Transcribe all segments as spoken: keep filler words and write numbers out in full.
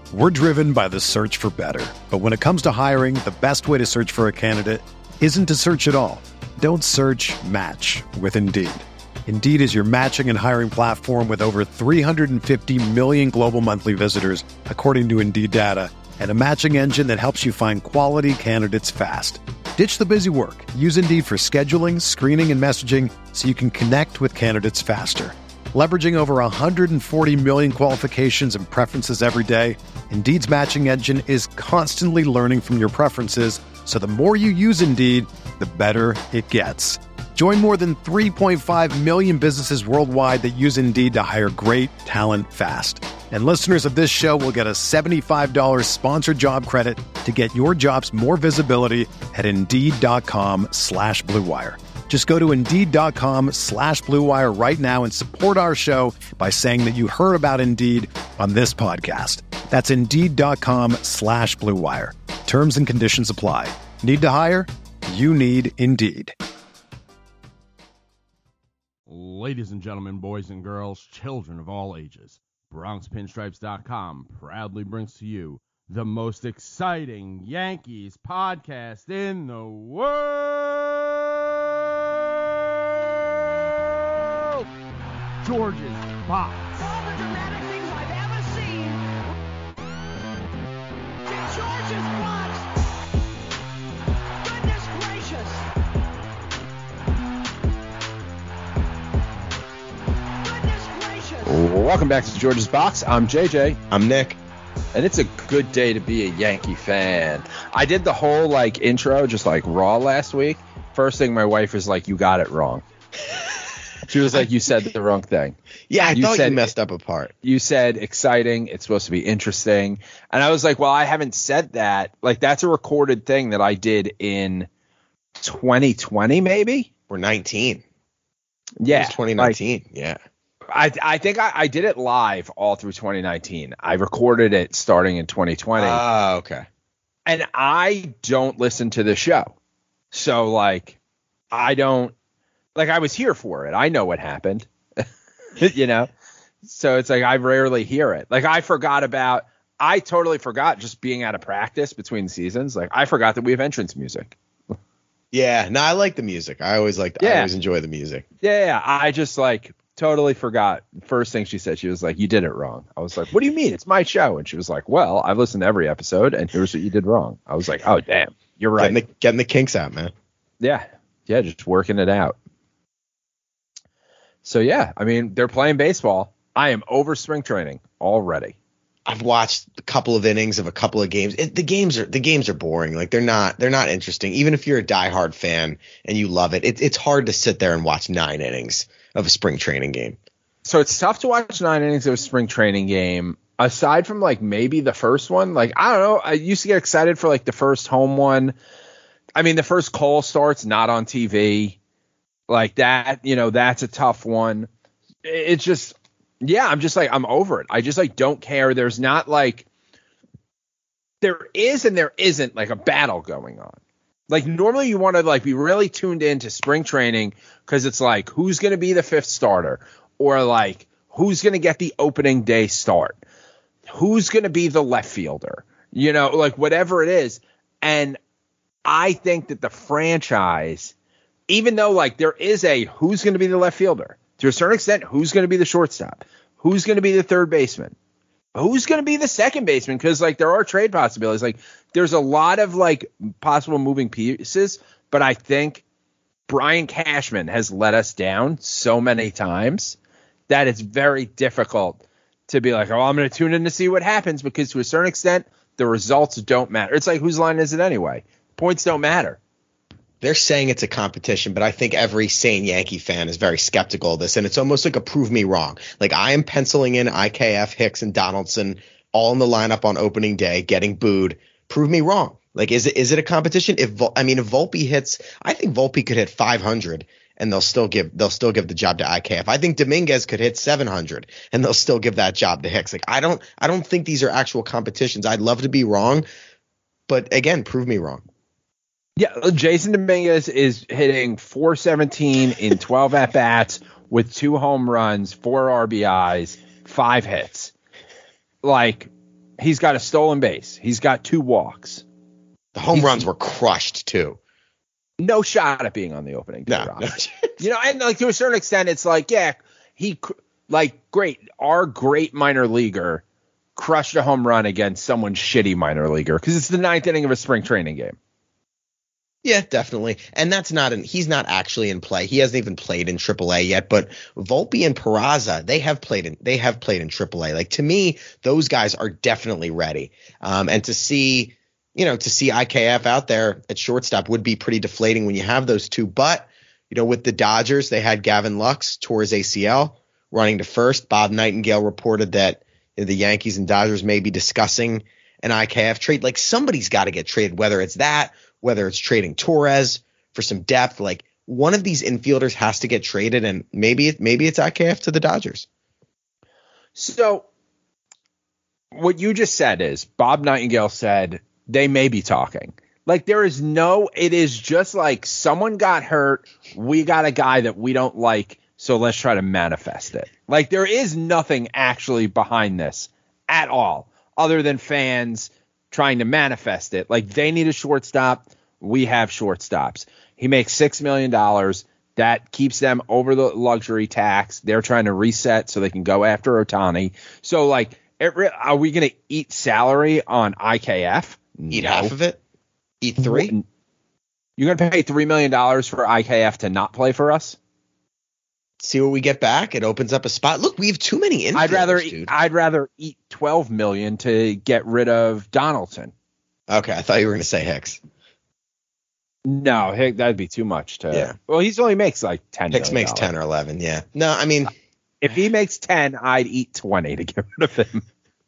We're driven by the search for better. But when it comes to hiring, the best way to search for a candidate isn't to search at all. Don't search, match with Indeed. Indeed is your matching and hiring platform with over three hundred fifty million global monthly visitors, according to Indeed data, and a matching engine that helps you find quality candidates fast. Ditch the busy work. Use Indeed for scheduling, screening, and messaging so you can connect with candidates faster. Leveraging over one hundred forty million qualifications and preferences every day, Indeed's matching engine is constantly learning from your preferences, so the more you use Indeed, the better it gets. Join more than three point five million businesses worldwide that use Indeed to hire great talent fast. And listeners of this show will get a seventy-five dollars sponsored job credit to get your jobs more visibility at Indeed.com slash Blue Wire. Just go to Indeed.com slash Blue Wire right now and support our show by saying that you heard about Indeed on this podcast. That's Indeed.com slash Blue Wire. Terms and conditions apply. Need to hire? You need Indeed. Ladies and gentlemen, boys and girls, children of all ages, Bronx Pinstripes dot com proudly brings to you the most exciting Yankees podcast in the world, George's Box. All the dramatic things I've ever seen. To George's Box. Goodness gracious. Goodness gracious. Welcome back to George's Box. I'm J J. I'm Nick. And it's a good day to be a Yankee fan. I did the whole like intro just like raw last week. First thing my wife was like, you got it wrong. She was like, you said the wrong thing. Yeah, I you thought said, you messed up a part. You said exciting. It's supposed to be interesting. And I was like, well, I haven't said that. Like, that's a recorded thing that I did in twenty twenty, maybe? We're nineteen. Yeah. It was twenty nineteen. Like, yeah. I I think I, I did it live all through twenty nineteen. I recorded it starting in twenty twenty. Oh, uh, okay. And I don't listen to the show. So, like, I don't – like, I was here for it. I know what happened, you know? So it's like I rarely hear it. Like, I forgot about – I totally forgot just being out of practice between seasons. Like, I forgot that we have entrance music. Yeah. No, I like the music. I always like – yeah. I always enjoy the music. Yeah. I just, like – totally forgot. First thing she said, she was like, you did it wrong. I was like, what do you mean? It's my show. And she was like, well, I've listened to every episode and here's what you did wrong. I was like, oh, damn, you're right. Getting the, getting the kinks out, man. Yeah. Yeah. Just working it out. So, yeah, I mean, they're playing baseball. I am over spring training already. I've watched a couple of innings of a couple of games. It, the games are the games are boring. Like they're not they're not interesting. Even if you're a diehard fan and you love it, it it's hard to sit there and watch nine innings of a spring training game. So it's tough to watch nine innings of a spring training game. Aside from like maybe the first one, like I don't know. I used to get excited for like the first home one. I mean, the first Cole start's not on T V like that. You know, that's a tough one. It's just. Yeah, I'm just like, I'm over it. I just like don't care. There's not like there is and there isn't like a battle going on. Like normally you want to like be really tuned into spring training because it's like who's going to be the fifth starter or like who's going to get the opening day start? Who's going to be the left fielder? You know, like whatever it is. And I think that the franchise, even though like there is a who's going to be the left fielder, to a certain extent, who's going to be the shortstop? Who's going to be the third baseman? Who's going to be the second baseman? Because, like, there are trade possibilities. Like, there's a lot of, like, possible moving pieces. But I think Brian Cashman has let us down so many times that it's very difficult to be like, oh, I'm going to tune in to see what happens. Because to a certain extent, the results don't matter. It's like, whose line is it anyway? Points don't matter. They're saying it's a competition, but I think every sane Yankee fan is very skeptical of this, and it's almost like a prove me wrong. Like I am penciling in I K F, Hicks, and Donaldson all in the lineup on opening day, getting booed. Prove me wrong. Like is it is it a competition? If I mean, if Volpe hits, I think Volpe could hit five hundred, and they'll still give they'll still give the job to I K F. I think Dominguez could hit seven hundred, and they'll still give that job to Hicks. Like I don't I don't think these are actual competitions. I'd love to be wrong, but again, prove me wrong. Yeah, Jason Dominguez is hitting four seventeen in twelve at-bats with two home runs, four R B Is, five hits. Like, He's got a stolen base. He's got two walks. The home runs were crushed too. No shot at being on the opening day No, roster. You know, and like to a certain extent, it's like, yeah, he like great. Our great minor leaguer crushed a home run against someone's shitty minor leaguer because it's the ninth inning of a spring training game. Yeah, definitely. And that's not an he's not actually in play. He hasn't even played in triple A yet, but Volpe and Peraza, they have played in they have played in triple A. Like to me, those guys are definitely ready. Um, and to see, you know, to see I K F out there at shortstop would be pretty deflating when you have those two. But, you know, with the Dodgers, they had Gavin Lux tore his A C L running to first. Bob Nightingale reported that the Yankees and Dodgers may be discussing an I K F trade. Like somebody's got to get traded, whether it's that, whether it's trading Torres for some depth. Like one of these infielders has to get traded, and maybe maybe it's I K F to the Dodgers. So what you just said is Bob Nightingale said they may be talking. Like there is no, it is just like someone got hurt. We got a guy that we don't like. So let's try to manifest it. Like there is nothing actually behind this at all other than fans trying to manifest it. Like they need a shortstop. We have shortstops. He makes six million dollars. That keeps them over the luxury tax. They're trying to reset so they can go after Ohtani. So like, it re- are we going to eat salary on I K F? Eat No. half of it? Eat three? You're going to pay three million dollars for I K F to not play for us? See what we get back. It opens up a spot. Look, we have too many infielders, I'd rather dude. I'd rather eat twelve million to get rid of Donaldson. Okay, I thought you were going to say Hicks. No, Hick, that'd be too much to. Yeah. Well, he's only makes like ten. Hicks makes ten or eleven. Yeah. No, I mean, if he makes ten, I'd eat twenty to get rid of him.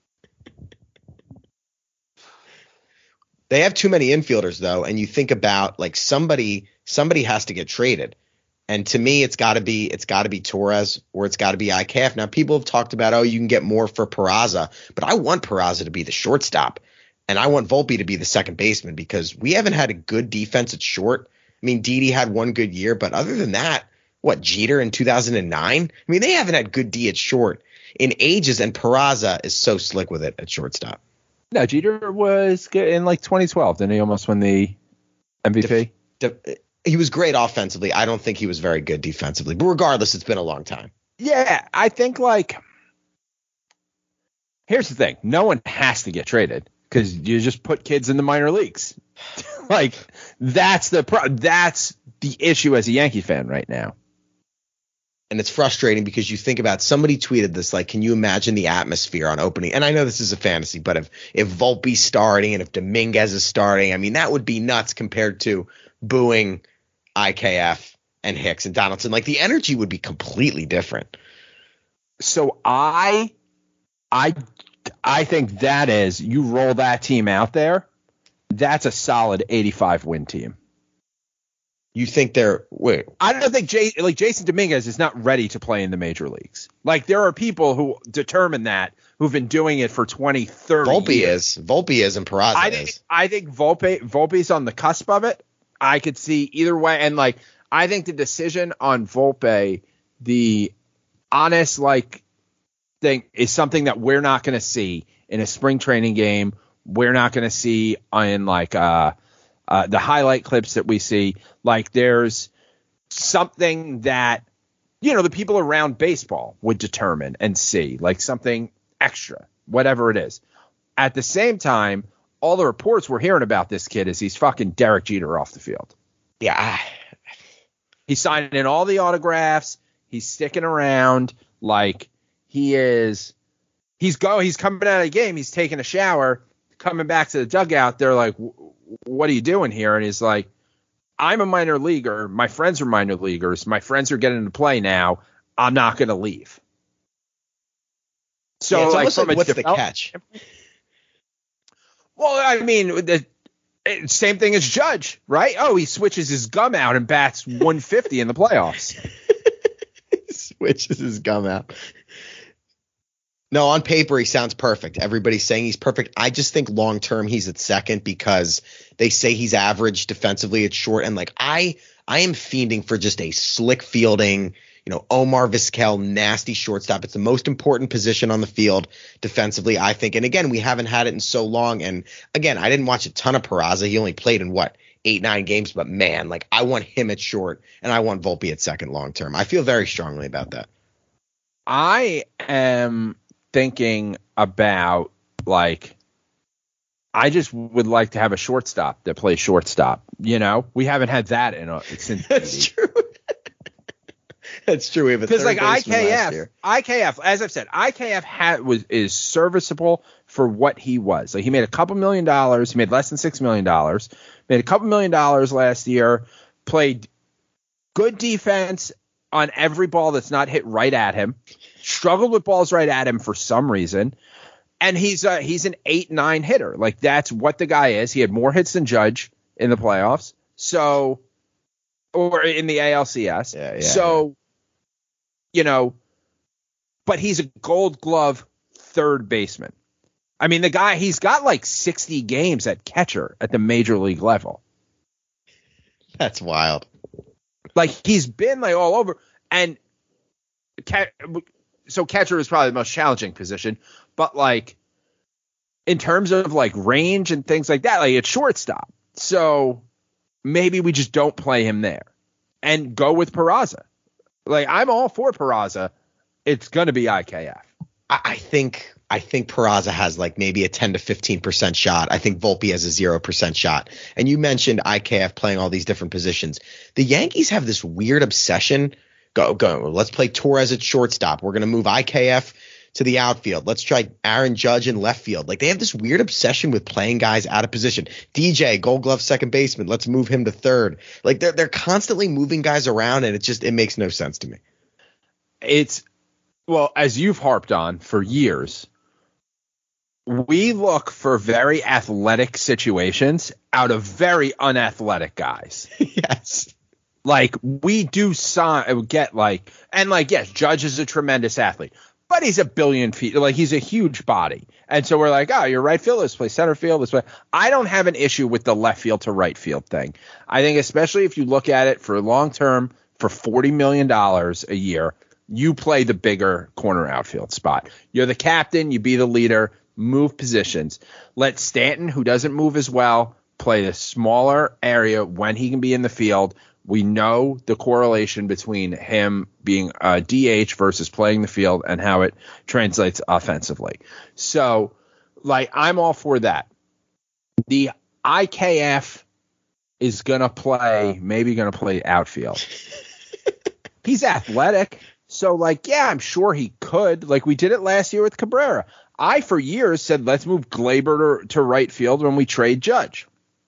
they have too many infielders though, and you think about like somebody somebody has to get traded. And to me, it's got to be it's got to be Torres or it's got to be I K F. Now, people have talked about, oh, you can get more for Peraza, but I want Peraza to be the shortstop, and I want Volpe to be the second baseman because we haven't had a good defense at short. I mean, Didi had one good year, but other than that, what, Jeter in two thousand nine? I mean, they haven't had good D at short in ages, and Peraza is so slick with it at shortstop. No, Jeter was good in like twenty twelve. Didn't he almost win the M V P? Def- def- He was great offensively. I don't think he was very good defensively. But regardless, it's been a long time. Yeah, I think like here's the thing. No one has to get traded because you just put kids in the minor leagues. Like that's the pro- that's the issue as a Yankee fan right now. And it's frustrating because you think about somebody tweeted this, like, can you imagine the atmosphere on opening? And I know this is a fantasy, but if if Volpe's starting and if Dominguez is starting, I mean, that would be nuts compared to booing I K F and Hicks and Donaldson. Like the energy would be completely different. So I I I think that is you roll that team out there, that's a solid eighty-five win team. You think they're wait? I don't think Jay, like Jason Dominguez is not ready to play in the major leagues. Like there are people who determine that who've been doing it for twenty, thirty Volpe years. is Volpe is and Peraza I think is. I think Volpe Volpe's on the cusp of it. I could see either way, and like I think the decision on Volpe, the honest like thing, is something that we're not going to see in a spring training game. We're not going to see in like uh, uh, the highlight clips that we see. Like there's something that you know the people around baseball would determine and see, like something extra, whatever it is. At the same time, all the reports we're hearing about this kid is he's fucking Derek Jeter off the field. Yeah. I, He's signing all the autographs. He's sticking around. Like he is, he's go. He's coming out of the game. He's taking a shower, coming back to the dugout. They're like, what are you doing here? And he's like, I'm a minor leaguer. My friends are minor leaguers. My friends are getting to play now. I'm not going to leave. So yeah, it's like, almost from like a what's the develop- catch? Well, I mean, the it, same thing as Judge, right? Oh, he switches his gum out and bats one fifty in the playoffs. Switches his gum out. No, on paper he sounds perfect. Everybody's saying he's perfect. I just think long term he's at second because they say he's average defensively at short, and like I I am fiending for just a slick fielding, You know, Omar Vizquel, nasty shortstop. It's the most important position on the field defensively, I think. And again, we haven't had it in so long. And again, I didn't watch a ton of Peraza. He only played in what, eight, nine games. But man, like I want him at short and I want Volpe at second long term. I feel very strongly about that. I am thinking about like, I just would like to have a shortstop that plays shortstop. You know, we haven't had that in a since. That's true. That's true. We have a because like I baseman K last F, year. I K F, as I've said, I K F had was is serviceable for what he was. Like he made a couple million dollars. He made less than six million dollars. Made a couple million dollars last year. Played good defense on every ball that's not hit right at him. Struggled with balls right at him for some reason. And he's a, he's an eight nine hitter. Like that's what the guy is. He had more hits than Judge in the playoffs. So, or in the A L C S. Yeah, yeah, so, you know, but he's a Gold Glove third baseman. I mean, the guy, he's got like sixty games at catcher at the major league level. That's wild. Like he's been like all over. And so catcher is probably the most challenging position. But like in terms of like range and things like that, like it's shortstop. So maybe we just don't play him there and go with Peraza. Like I'm all for Peraza. It's going to be I K F. I, I think I think Peraza has like maybe a ten to fifteen percent shot. I think Volpe has a zero percent shot. And you mentioned I K F playing all these different positions. The Yankees have this weird obsession. Go, go. Let's play Torres at shortstop. We're going to move I K F to the outfield. Let's try Aaron Judge in left field. Like they have this weird obsession with playing guys out of position. D J, Gold Glove second baseman. Let's move him to third. Like they're they're constantly moving guys around, and it just it makes no sense to me. It's well, as you've harped on for years, we look for very athletic situations out of very unathletic guys. Yes. Like we do sign, get like, and like, yes, Judge is a tremendous athlete, but he's a billion feet. Like he's a huge body. And so we're like, oh, you're right field. Let's play center field. Let's play. I don't have an issue with the left field to right field thing. I think especially if you look at it for long term for forty million dollars a year, you play the bigger corner outfield spot. You're the captain. You be the leader. Move positions. Let Stanton, who doesn't move as well, play the smaller area when he can be in the field. We know the correlation between him being a D H versus playing the field and how it translates offensively. So, like, I'm all for that. The I K F is going to play, maybe going to play outfield. He's athletic. So, like, yeah, I'm sure he could. Like, we did it last year with Cabrera. I, for years, said, let's move Glaber to, to right field when we trade Judge.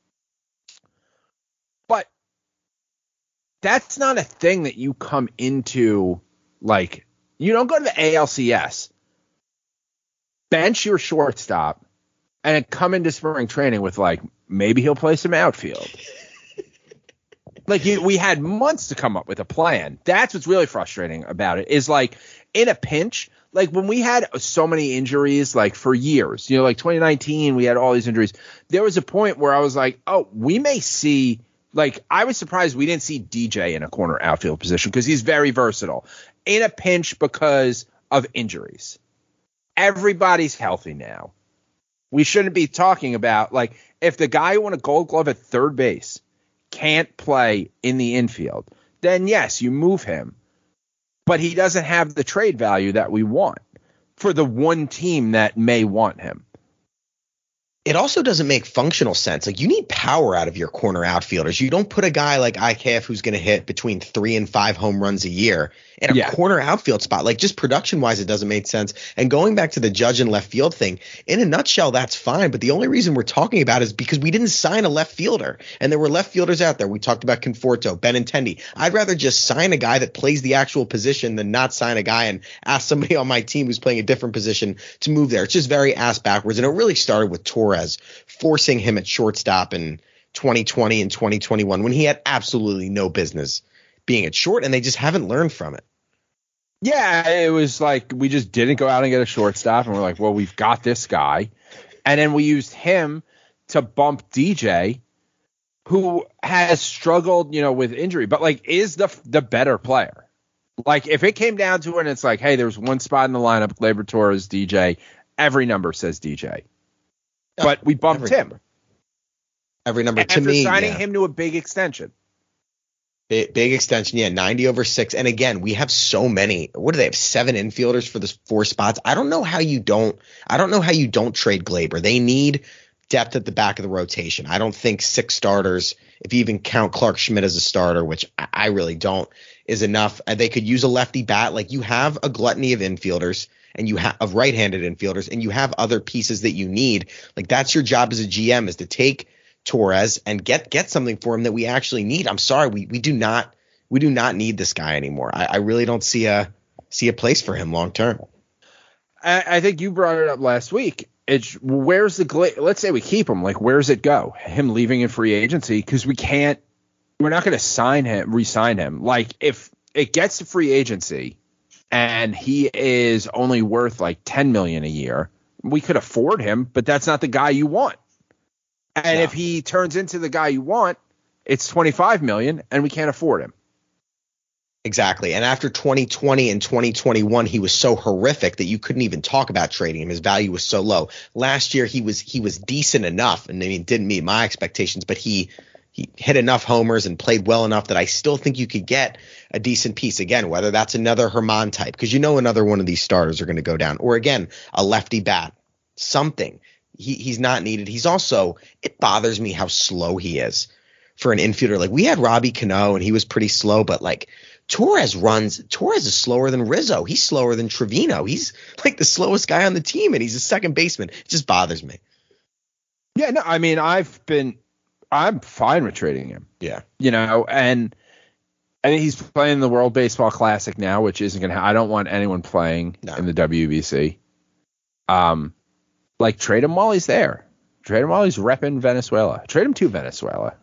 But that's not a thing that you come into, like, you don't go to the A L C S, bench your shortstop, and then come into spring training with, like, maybe he'll play some outfield. Like, you, we had months to come up with a plan. That's what's really frustrating about it is, like, in a pinch, like, when we had so many injuries, like, for years, you know, like twenty nineteen, we had all these injuries. There was a point where I was like, oh, we may see, like, I was surprised we didn't see D J in a corner outfield position because he's very versatile. In a pinch because of injuries. Everybody's healthy now. We shouldn't be talking about, like, if the guy who won a Gold Glove at third base can't play in the infield, then yes, you move him. But he doesn't have the trade value that we want for the one team that may want him. It also doesn't make functional sense. Like, you need power out of your corner outfielders. You don't put a guy like I K F who's going to hit between three and five home runs a year in a Yeah. corner outfield spot. Like, just production wise, it doesn't make sense. And going back to the Judge and left field thing, in a nutshell, that's fine. But the only reason we're talking about it is because we didn't sign a left fielder. And there were left fielders out there. We talked about Conforto, Benintendi. I'd rather just sign a guy that plays the actual position than not sign a guy and ask somebody on my team who's playing a different position to move there. It's just very ass backwards. And it really started with Torres forcing him at shortstop in twenty twenty and twenty twenty-one when he had absolutely no business being at short, and they just haven't learned from it. Yeah, it was like we just didn't go out and get a shortstop, and we're like, well, we've got this guy. And then we used him to bump D J, who has struggled, you know, with injury, but, like, is the the better player. Like, if it came down to it and it's like, hey, there's one spot in the lineup, Gleyber Torres, D J, every number says D J. Yeah, but we bumped every him. Number. Every number and to for me. signing yeah. him to a big extension. Big, big extension, yeah, ninety over six. And again, we have so many. What do they have? Seven infielders for the four spots. I don't know how you don't. I don't know how you don't trade Gleyber. They need depth at the back of the rotation. I don't think six starters, if you even count Clark Schmidt as a starter, which I really don't, is enough. They could use a lefty bat. Like, you have a gluttony of infielders and you have of right-handed infielders, and you have other pieces that you need. Like, that's your job as a G M, is to take Torres and get get something for him that we actually need. I'm sorry, we we do not we do not need this guy anymore. I, I really don't see a see a place for him long term. I, I think you brought it up last week. It's where's the gla- let's say we keep him. Like, where's it go? Him leaving in free agency, because we can't. We're not going to sign him, re-sign him. Like, if it gets to free agency and he is only worth like ten million a year, we could afford him, but that's not the guy you want. And No. if he turns into the guy you want, it's twenty-five million and we can't afford him. Exactly. And after twenty twenty and twenty twenty-one, he was so horrific that you couldn't even talk about trading him. His value was so low. Last year, he was he was decent enough, and I mean, didn't meet my expectations, but he he hit enough homers and played well enough that I still think you could get a decent piece. Again, whether that's another Herman type, because you know another one of these starters are going to go down, or again, a lefty bat, something. He he's not needed. He's also, it bothers me how slow he is for an infielder. Like, we had Robbie Cano and he was pretty slow, but like, Torres runs. Torres is slower than Rizzo. He's slower than Trevino. He's like the slowest guy on the team, and he's a second baseman. It just bothers me. Yeah, no, I mean, I've been, I'm fine with trading him. Yeah. You know, and I think he's playing the World Baseball Classic now, which isn't going to, I don't want anyone playing No. in the W B C. Um, like, trade him while he's there. Trade him while he's repping Venezuela. Trade him to Venezuela.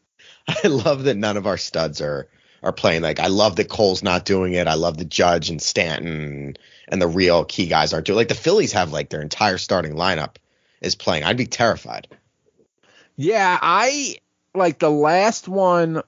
I love that none of our studs are are playing. Like, I love that Cole's not doing it. I love that Judge and Stanton and the real key guys aren't doing it. Like, the Phillies have like their entire starting lineup is playing. I'd be terrified. Yeah, I like the last one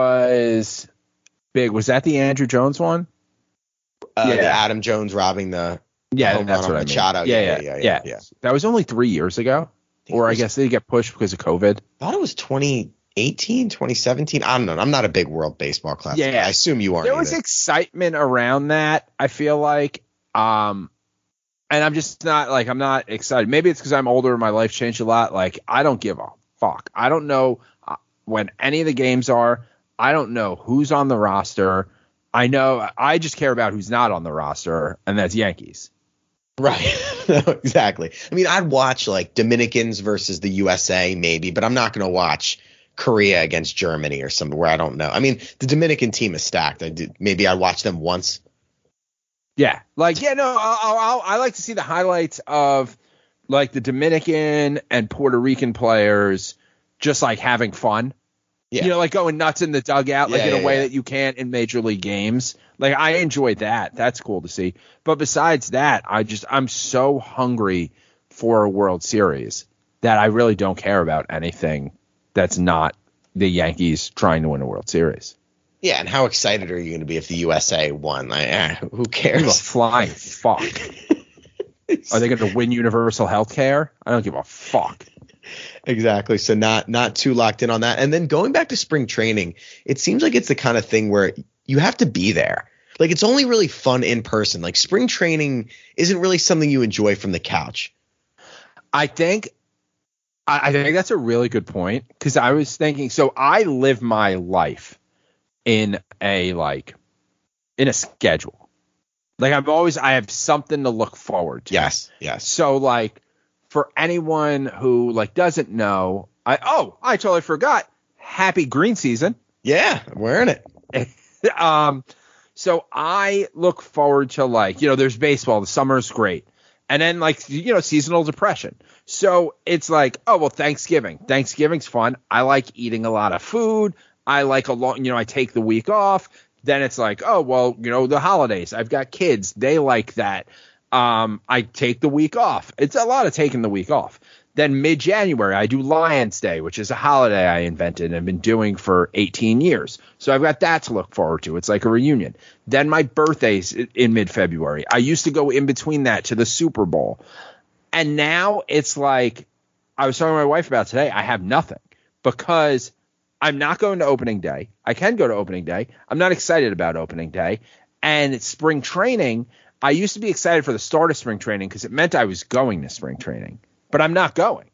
was big. Was that the Andrew Jones one? Uh, Yeah. the Adam Jones robbing the Yeah, home that's run what on I mean. Machado. Yeah, Yeah, yeah, yeah, yeah, yeah, yeah. That was only three years ago, think or it I was- guess they get pushed because of COVID. I thought it was twenty eighteen, twenty seventeen. I don't know. I'm not a big World Baseball Classic. Yeah, yeah. I assume you aren't. There was either. excitement around that, I feel like. Um, and I'm just not like, I'm not excited. Maybe it's because I'm older and my life changed a lot. Like, I don't give a fuck. I don't know uh, when any of the games are. I don't know who's on the roster. I know I just care about who's not on the roster, and that's Yankees. Right. No, exactly. I mean, I'd watch like Dominicans versus the U S A maybe, but I'm not going to watch Korea against Germany or something where I don't know. I mean, the Dominican team is stacked. I did, maybe I'd watch them once. Yeah, like, yeah, no, I'll, I'll, I like to see the highlights of like the Dominican and Puerto Rican players just like having fun. Yeah. You know, like going nuts in the dugout, like Yeah, in a yeah, way yeah. that you can't in major league games. Like, I enjoy that. That's cool to see. But besides that, I just, I'm so hungry for a World Series that I really don't care about anything that's not the Yankees trying to win a World Series. Yeah. And how excited are you going to be if the U S A won? Like, eh, who Give a cares? flying fuck. Are they going to win universal health care? I don't give a fuck. Exactly. So not not too locked in on that. And then going back to spring training, it seems like it's the kind of thing where you have to be there. Like, it's only really fun in person. Like, spring training isn't really something you enjoy from the couch. I think I, I think that's a really good point, because I was thinking, so I live my life in a like in a schedule. Like, I've always I have something to look forward to. Yes. Yes. So like for anyone who like doesn't know, I oh I totally forgot. Happy green season. Yeah. I'm wearing it. um, so I look forward to, like, you know, there's baseball. The summer's great. And then, like, you know, seasonal depression. So it's like, oh, well, Thanksgiving. Thanksgiving's fun. I like eating a lot of food. I like a long, you know, I take the week off. Then it's like, oh, well, you know, the holidays. I've got kids. They like that. Um, I take the week off. It's a lot of taking the week off. Then mid-January, I do Lions Day, which is a holiday I invented and have been doing for eighteen years. So I've got that to look forward to. It's like a reunion. Then my birthday's in mid-February. I used to go in between that to the Super Bowl. And now it's like, I was talking to my wife about today, I have nothing because I'm not going to opening day. I can go to opening day. I'm not excited about opening day. And spring training, I used to be excited for the start of spring training because it meant I was going to spring training. But I'm not going.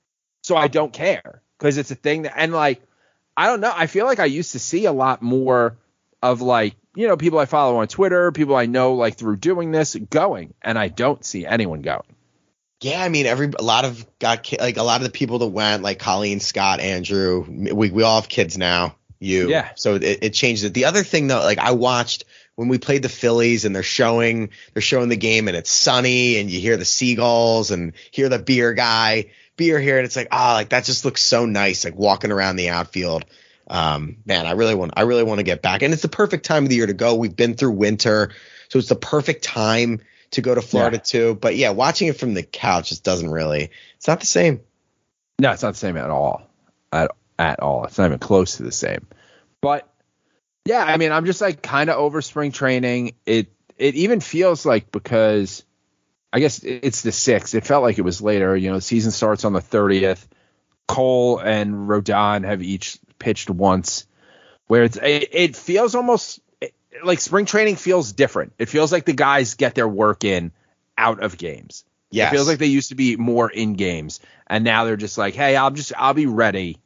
So I don't care because it's a thing that, and like, I don't know. I feel like I used to see a lot more of like, you know, people I follow on Twitter, people I know like through doing this going, and I don't see anyone going. Yeah, I mean, every a lot of got ki- like a lot of the people that went, like Colleen, Scott, Andrew, we we all have kids now. You, yeah. So it, it changed it. The other thing though, like I watched when we played the Phillies and they're showing they're showing the game and it's sunny and you hear the seagulls and hear the beer guy beer here and it's like ah, oh, like that just looks so nice, like walking around the outfield. Um, man, I really want I really want to get back, and it's the perfect time of the year to go. We've been through winter, so it's the perfect time to go to Florida yeah. too. But yeah, watching it from the couch just doesn't really, it's not the same. No, it's not the same at all. At, at all. It's not even close to the same. But yeah, I mean, I'm just like kind of over spring training. It, it even feels like, because I guess it's the sixth, it felt like it was later, you know, the season starts on the thirtieth. Cole and Rodon have each pitched once, where it's, it, it feels almost like spring training feels different. It feels like the guys get their work in out of games. Yes. It feels like they used to be more in games, and now they're just like, hey, I'll just I'll be ready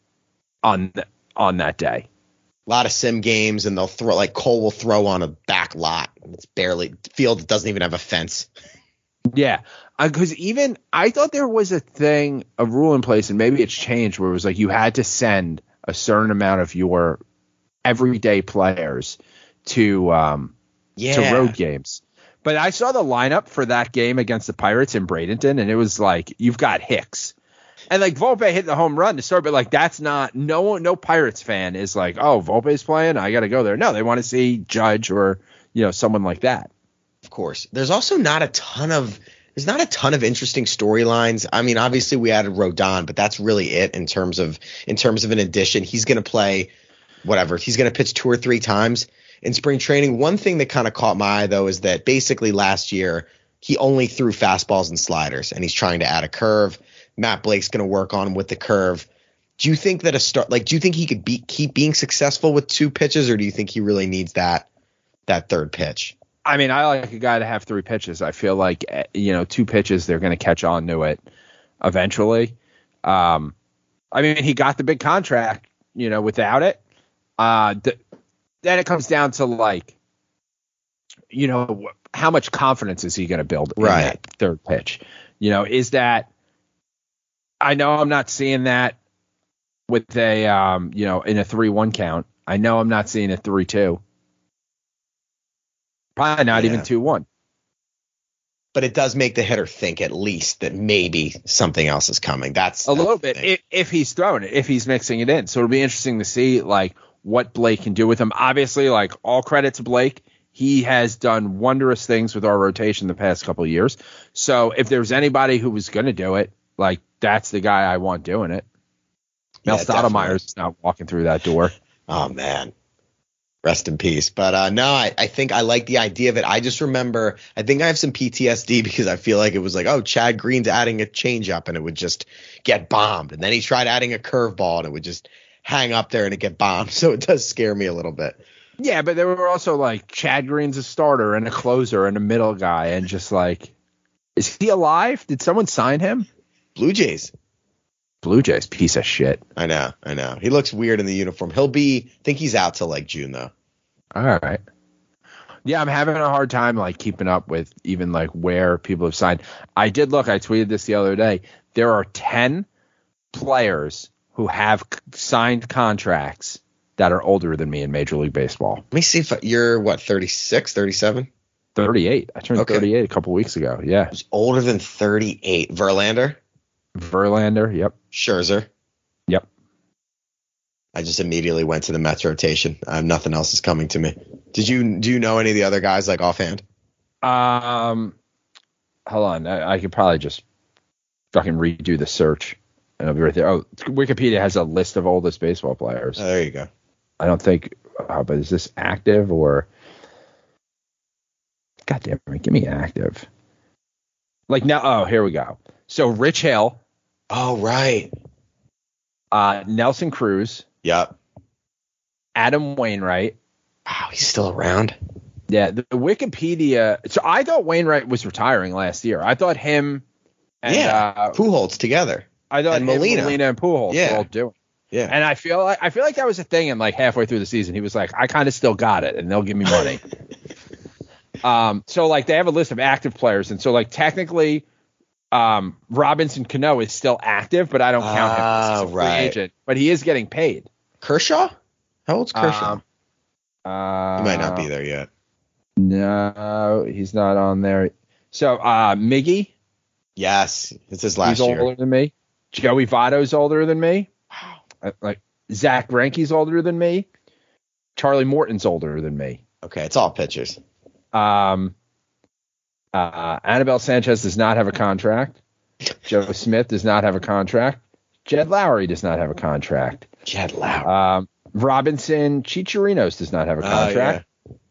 on the, on that day. A lot of sim games, and they'll throw, like Cole will throw on a back lot. It's barely field that doesn't even have a fence. Yeah, because uh, even I thought there was a thing, a rule in place, and maybe it's changed, where it was like you had to send a certain amount of your everyday players to um yeah. to road games. But I saw the lineup for that game against the Pirates in Bradenton, and it was like, you've got Hicks. And like Volpe hit the home run to start, but like that's not, no no Pirates fan is like, oh, Volpe's playing, I got to go there. No, they want to see Judge or, you know, someone like that. Of course. There's also not a ton of there's not a ton of interesting storylines. I mean, obviously we added Rodon, but that's really it in terms of in terms of an addition. He's going to play whatever. He's going to pitch two or three times in spring training. One thing that kind of caught my eye, though, is that basically last year he only threw fastballs and sliders, and he's trying to add a curve. Matt Blake's going to work on him with the curve. Do you think that a start, like, do you think he could be, keep being successful with two pitches, or do you think he really needs that that third pitch? I mean, I like a guy to have three pitches. I feel like, you know, two pitches, they're going to catch on to it eventually. Um, I mean, he got the big contract, you know, without it. Uh, the, then it comes down to, like, you know, how much confidence is he going to build in right. that third pitch? You know, is that, I know I'm not seeing that with a, um, you know, in a three one count. I know I'm not seeing a three two. Probably not yeah. even two one. But it does make the hitter think at least that maybe something else is coming. That's a little bit if, if he's throwing it, if he's mixing it in. So it'll be interesting to see, like, what Blake can do with him. Obviously, like, all credit to Blake. He has done wondrous things with our rotation the past couple of years. So if there's anybody who was going to do it, like, that's the guy I want doing it. Mel yeah, Stottlemyre's not walking through that door. Oh, man. Rest in peace. But uh, no, I, I think I like the idea of it. I just remember, I think I have some P T S D because I feel like it was like, oh, Chad Green's adding a changeup and it would just get bombed. And then he tried adding a curveball and it would just hang up there and it get bombed. So it does scare me a little bit. Yeah, but there were also like Chad Green's a starter and a closer and a middle guy. And just like, is he alive? Did someone sign him? Blue Jays. Blue Jays, piece of shit. I know, I know. He looks weird in the uniform. He'll be, I think he's out till like June though. All right. Yeah, I'm having a hard time like keeping up with even like where people have signed. I did look, I tweeted this the other day. There are ten players who have c- signed contracts that are older than me in Major League Baseball. Let me see if you're what, thirty-six, thirty-seven? thirty-eight. I turned okay. thirty-eight a couple weeks ago. Yeah. He's older than thirty-eight. Verlander? Verlander, yep. Scherzer? Yep. I just immediately went to the Mets rotation. Uh, nothing else is coming to me. Did you do you know any of the other guys like offhand? Um, hold on. I, I could probably just fucking redo the search. And I'll be right there. Oh, Wikipedia has a list of oldest baseball players. Oh, there you go. I don't think, uh, but is this active or? God damn it, give me active. Like now, oh, here we go. So Rich Hill. Oh, right. Uh, Nelson Cruz. Yep. Adam Wainwright. Wow, he's still around. Yeah, the, the Wikipedia. So I thought Wainwright was retiring last year. I thought him and yeah, uh, Pujols together. I thought and him, Molina. Molina and Pujols Yeah. were all doing. Yeah. And I feel like I feel like that was a thing. And like halfway through the season, he was like, "I kind of still got it, and they'll give me money." um. So like they have a list of active players, and so like technically, um, Robinson Cano is still active, but I don't count him as a free right. agent. But he is getting paid. Kershaw? How old's Kershaw? Um, uh, he might not be there yet. No, he's not on there. So uh, Miggy. Yes, it's his last He's year. older than me. Joey Votto's older than me. Wow. Uh, Like Zach Greinke's older than me. Charlie Morton's older than me. Okay, it's all pitchers. Um, uh, Anibal Sanchez does not have a contract. Joe Smith does not have a contract. Jed Lowry does not have a contract. Jed Lowry. Um, Robinson Chicharrinos does not have a Oh, contract.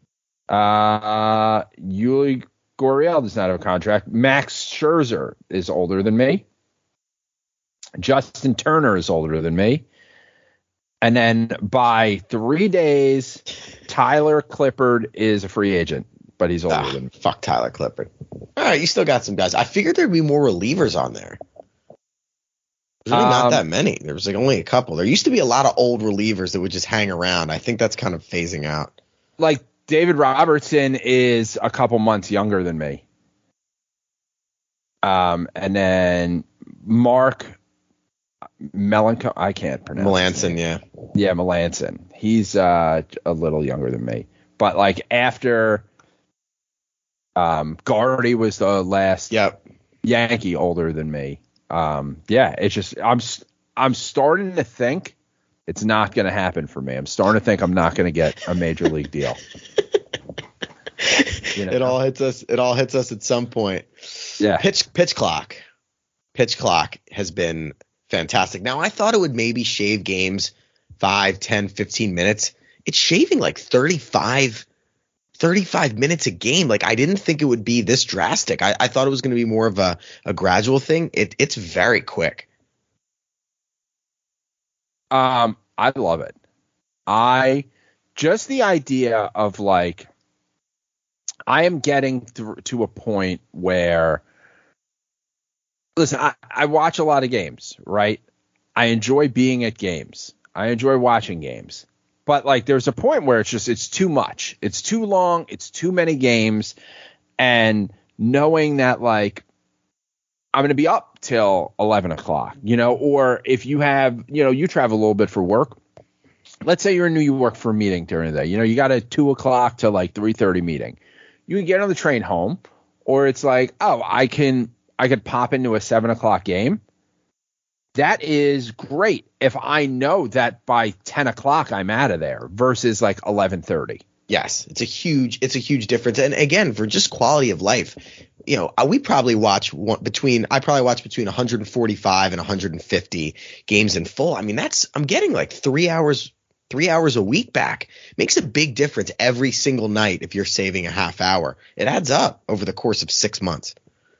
Uh, Yuli Gurriel does not have a contract. Max Scherzer is older than me. Justin Turner is older than me. And then by three days, Tyler Clippard is a free agent, but he's older Ah, than me. fuck Tyler Clippard. All right, you still got some guys. I figured there'd be more relievers on there. There's really not Um, that many. There was like only a couple. There used to be a lot of old relievers that would just hang around. I think that's kind of phasing out. Like David Robertson is a couple months younger than me. Um, and then Mark Melanco, I can't pronounce his Melanson, name. yeah. Yeah, Melanson. He's uh, a little younger than me. But like after um, Gardy was the last Yep. Yankee older than me. Um, yeah, it's just I'm I'm starting to think it's not going to happen for me. I'm starting to think I'm not going to get a major league deal. You know? It all hits us. It all hits us at some point. Yeah. Pitch pitch clock. Pitch clock has been fantastic. Now I thought it would maybe shave games five, ten, fifteen minutes. It's shaving like thirty-five, thirty-five minutes a game. Like I didn't think it would be this drastic. I, I thought it was going to be more of a, a gradual thing. It it's very quick. Um, I love it. I just the idea of like I am getting th- to a point where listen, I, I watch a lot of games, right? I enjoy being at games. I enjoy watching games. But like there's a point where it's just it's too much. It's too long, it's too many games, and knowing that like I'm going to be up till eleven o'clock, you know, or if you have, you know, you travel a little bit for work. Let's say you're in New York for a meeting during the day. You know, you got a two o'clock to like three thirty meeting. You can get on the train home, or it's like, oh, I can I could pop into a seven o'clock game. That is great if I know that by ten o'clock I'm out of there versus like eleven thirty. Yes, it's a huge it's a huge difference. And again, for just quality of life, you know, we probably watch one, between I probably watch between one forty-five and one fifty games in full. I mean, that's I'm getting like three hours three hours a week back. Makes a big difference every single night if you're saving a half hour. It adds up over the course of six months.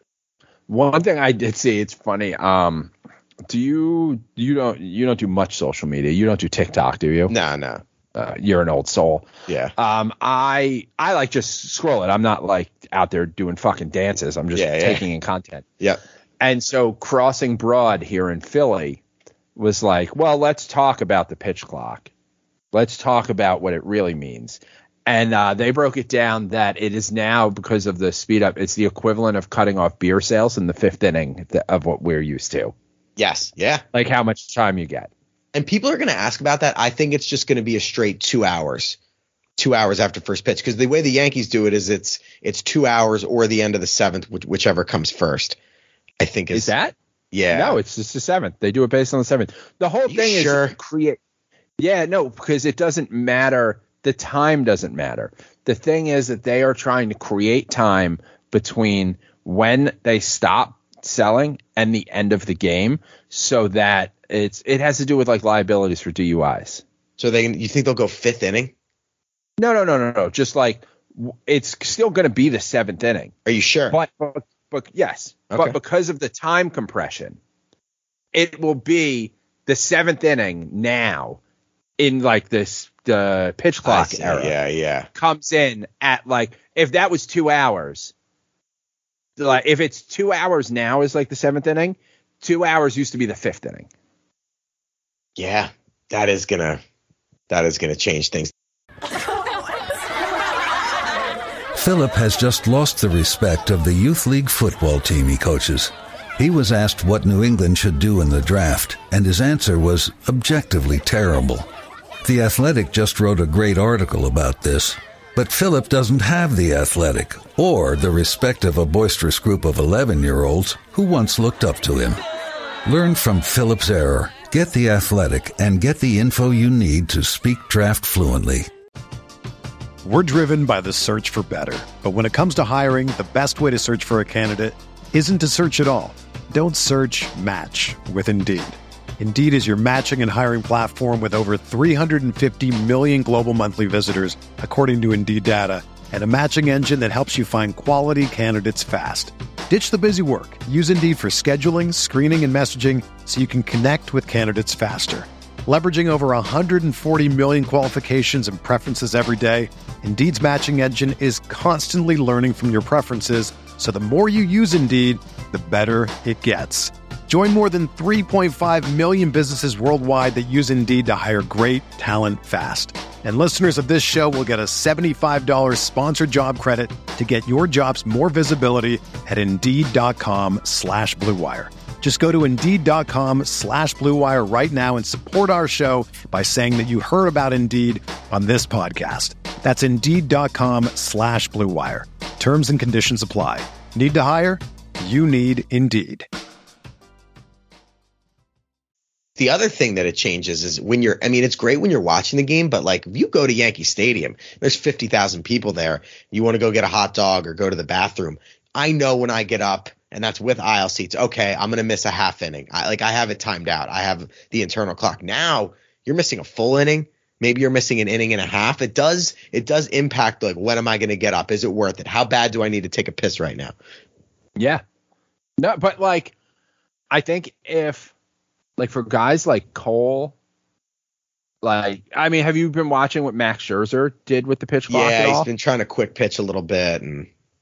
One thing I did see, it's funny. Um, do you you don't you don't do much social media? You don't do TikTok, do you? No, no. Uh, you're an old soul. Yeah. Um, I I like just scroll it. I'm not like out there doing fucking dances. I'm just Yeah, yeah. taking in content. Yep. And so Crossing Broad here in Philly was like, well, let's talk about the pitch clock. Let's talk about what it really means. And uh, they broke it down that it is now, because of the speed up, it's the equivalent of cutting off beer sales in the fifth inning of what we're used to. Yes. Yeah. Like how much time you get. And people are going to ask about that. I think it's just going to be a straight two hours, two hours after first pitch. Because the way the Yankees do it is it's it's two hours or the end of the seventh, which, whichever comes first. I think is, Is that? Yeah. No, it's just the seventh. They do it based on the seventh. The whole You thing sure? is to create. Yeah, no, because it doesn't matter. The time doesn't matter. The thing is that they are trying to create time between when they stop selling and the end of the game, so that it's it has to do with like liabilities for D U Is. So they you think they'll go fifth inning? No, no, no, no, no. Just like it's still going to be the seventh inning. Are you sure? But, but, but yes, Okay. but because of the time compression, it will be the seventh inning now in like this the pitch I clock see. era. Yeah, yeah. Comes in at like if that was two hours, like if it's two hours now is like the seventh inning, two hours used to be the fifth inning. Yeah, that is gonna that is gonna change things. Philip has just lost the respect of the youth league football team he coaches. He was asked what New England should do in the draft, and his answer was objectively terrible. The Athletic just wrote a great article about this, but Philip doesn't have the Athletic or the respect of a boisterous group of eleven-year-olds who once looked up to him. Learn from Philip's error, get the Athletic, and get the info you need to speak draft fluently. We're driven by the search for better. But when it comes to hiring, the best way to search for a candidate isn't to search at all. Don't search, match with Indeed. Indeed is your matching and hiring platform with over three hundred fifty million global monthly visitors, according to Indeed data, and a matching engine that helps you find quality candidates fast. Ditch the busy work. Use Indeed for scheduling, screening, and messaging so you can connect with candidates faster. Leveraging over one hundred forty million qualifications and preferences every day, Indeed's matching engine is constantly learning from your preferences, so the more you use Indeed, the better it gets. Join more than three point five million businesses worldwide that use Indeed to hire great talent fast. And listeners of this show will get a seventy-five dollars sponsored job credit to get your jobs more visibility at Indeed.com slash Blue Wire. Just go to Indeed.com slash Blue Wire right now and support our show by saying that you heard about Indeed on this podcast. That's Indeed.com slash Blue Wire. Terms and conditions apply. Need to hire? You need Indeed. The other thing that it changes is when you're, I mean, it's great when you're watching the game, but like if you go to Yankee Stadium, there's fifty thousand people there. You want to go get a hot dog or go to the bathroom. I know when I get up, and that's with aisle seats, okay, I'm going to miss a half inning. I, like I have it timed out. I have the internal clock. Now you're missing a full inning. Maybe you're missing an inning and a half. It does, it does impact like, when am I going to get up? Is it worth it? How bad do I need to take a piss right now? Yeah. No, but like, I think if, like for guys like Cole, like, I mean, have you been watching what Max Scherzer did with the pitch clock Yeah, at he's all? been trying to quick pitch a little bit, and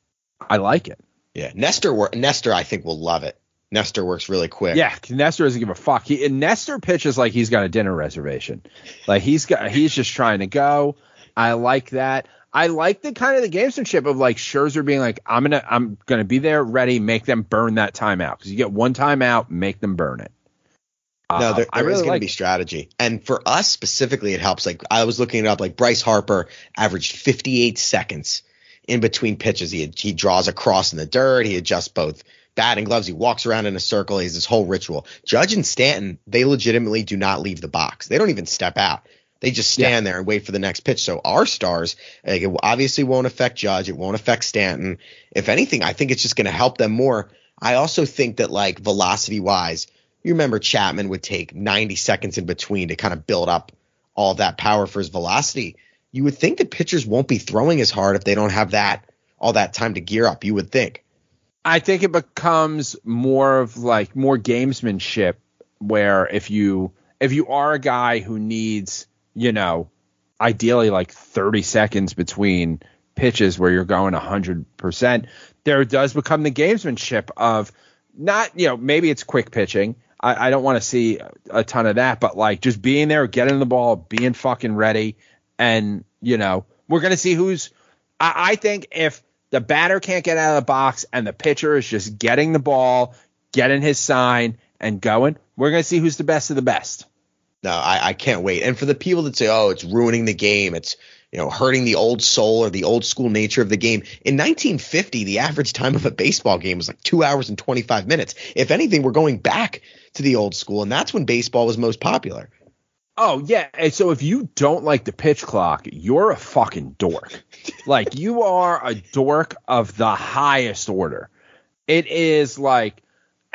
I like it. yeah, Nestor, wor- Nestor, I think will love it. Nestor works really quick. Yeah, Nestor doesn't give a fuck. He and Nestor pitches like he's got a dinner reservation. Like he's got, he's just trying to go. I like that. I like the kind of the gamesmanship of like Scherzer being like, I'm gonna, I'm gonna be there, ready, make them burn that timeout because you get one timeout, make them burn it. No, Uh, there, I there is really going like to be it. strategy. And for us specifically, it helps. Like I was looking it up, like Bryce Harper averaged fifty-eight seconds in between pitches. He he draws a cross in the dirt. He adjusts both bat and gloves. He walks around in a circle. He has this whole ritual. Judge and Stanton, they legitimately do not leave the box. They don't even step out. They just stand there and wait for the next pitch. So our stars, like, it obviously won't affect Judge. It won't affect Stanton. If anything, I think it's just going to help them more. I also think that like velocity wise, you remember Chapman would take ninety seconds in between to kind of build up all of that power for his velocity. You would think that pitchers won't be throwing as hard if they don't have that all that time to gear up. You would think. I think it becomes more of like more gamesmanship where if you if you are a guy who needs, you know, ideally like thirty seconds between pitches where you're going one hundred percent, there does become the gamesmanship of not, you know, maybe it's quick pitching. I, I don't want to see a ton of that, but like just being there, getting the ball, being fucking ready. And, you know, we're going to see who's I, I think if the batter can't get out of the box and the pitcher is just getting the ball, getting his sign and going, we're going to see who's the best of the best. No, I, I can't wait. And for the people that say, oh, it's ruining the game, it's, you know, hurting the old soul or the old school nature of the game. In nineteen fifty, the average time of a baseball game was like two hours and twenty-five minutes. If anything, we're going back to the old school, and that's when baseball was most popular. Oh, yeah. And so if you don't like the pitch clock, you're a fucking dork. Like, you are a dork of the highest order. It is like,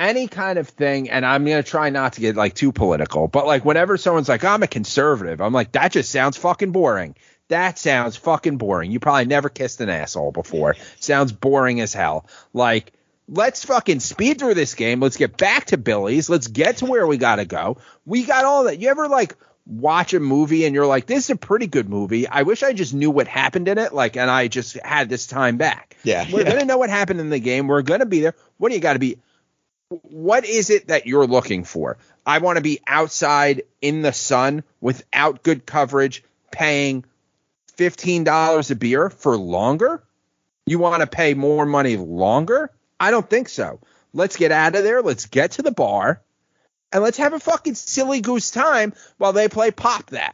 any kind of thing, and I'm going to try not to get like too political, but like whenever someone's like, I'm a conservative, I'm like, that just sounds fucking boring. That sounds fucking boring. You probably never kissed an asshole before. Sounds boring as hell. Like, let's fucking speed through this game. Let's get back to Billy's. Let's get to where we got to go. We got all that. You ever like watch a movie and you're like, this is a pretty good movie. I wish I just knew what happened in it. Like, and I just had this time back. Yeah. We're yeah. going to know what happened in the game. We're going to be there. What do you got to be? What is it that you're looking for? I want to be outside in the sun without good coverage, paying fifteen dollars a beer for longer? You want to pay more money longer? I don't think so. Let's get out of there. Let's get to the bar and let's have a fucking silly goose time while they play Pop That.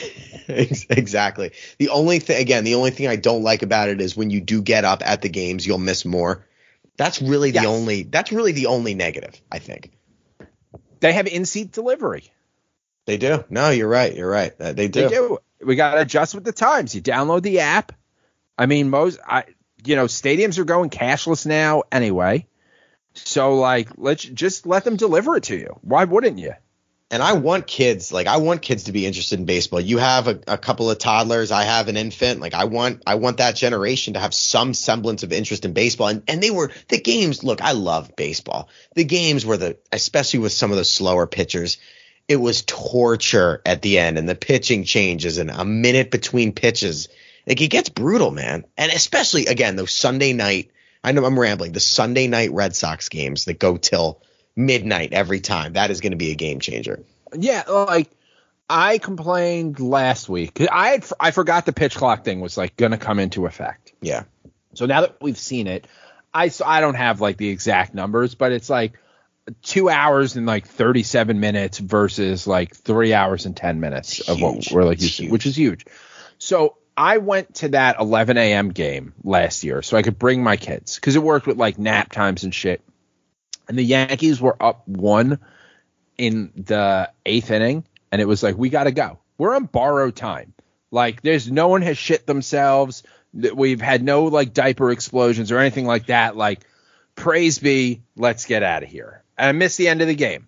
Exactly. The only thing, again, the only thing I don't like about it is when you do get up at the games, you'll miss more. That's really the yes. only, that's really the only negative, I think. They have in-seat delivery. They do. No, you're right. You're right. Uh, they do. They do. We got to adjust with the times. You download the app. I mean, most, I, you know, stadiums are going cashless now anyway. So, like, let's just let them deliver it to you. Why wouldn't you? And I want kids, like, I want kids to be interested in baseball. You have a, a couple of toddlers. I have an infant. Like, I want, I want that generation to have some semblance of interest in baseball. And, and they were the games. Look, I love baseball. The games were the, especially with some of the slower pitchers, it was torture at the end, and the pitching changes and a minute between pitches. Like, it gets brutal, man. And especially, again, those Sunday night, I know I'm rambling, the Sunday night Red Sox games that go till midnight every time. That is going to be a game changer. Yeah, like, I complained last week. I had, I forgot the pitch clock thing was, like, going to come into effect. Yeah. So now that we've seen it, I, so I don't have, like, the exact numbers, but it's, like, two hours and, like, thirty-seven minutes versus, like, three hours and ten minutes of what we're, like, used to, which is huge. So I went to that eleven a.m. game last year so I could bring my kids because it worked with, like, nap times and shit. And the Yankees were up one in the eighth inning, and it was like, we got to go. We're on borrowed time. Like, there's no one has shit themselves. We've had no, like, diaper explosions or anything like that. Like, praise be, let's get out of here. And I missed the end of the game.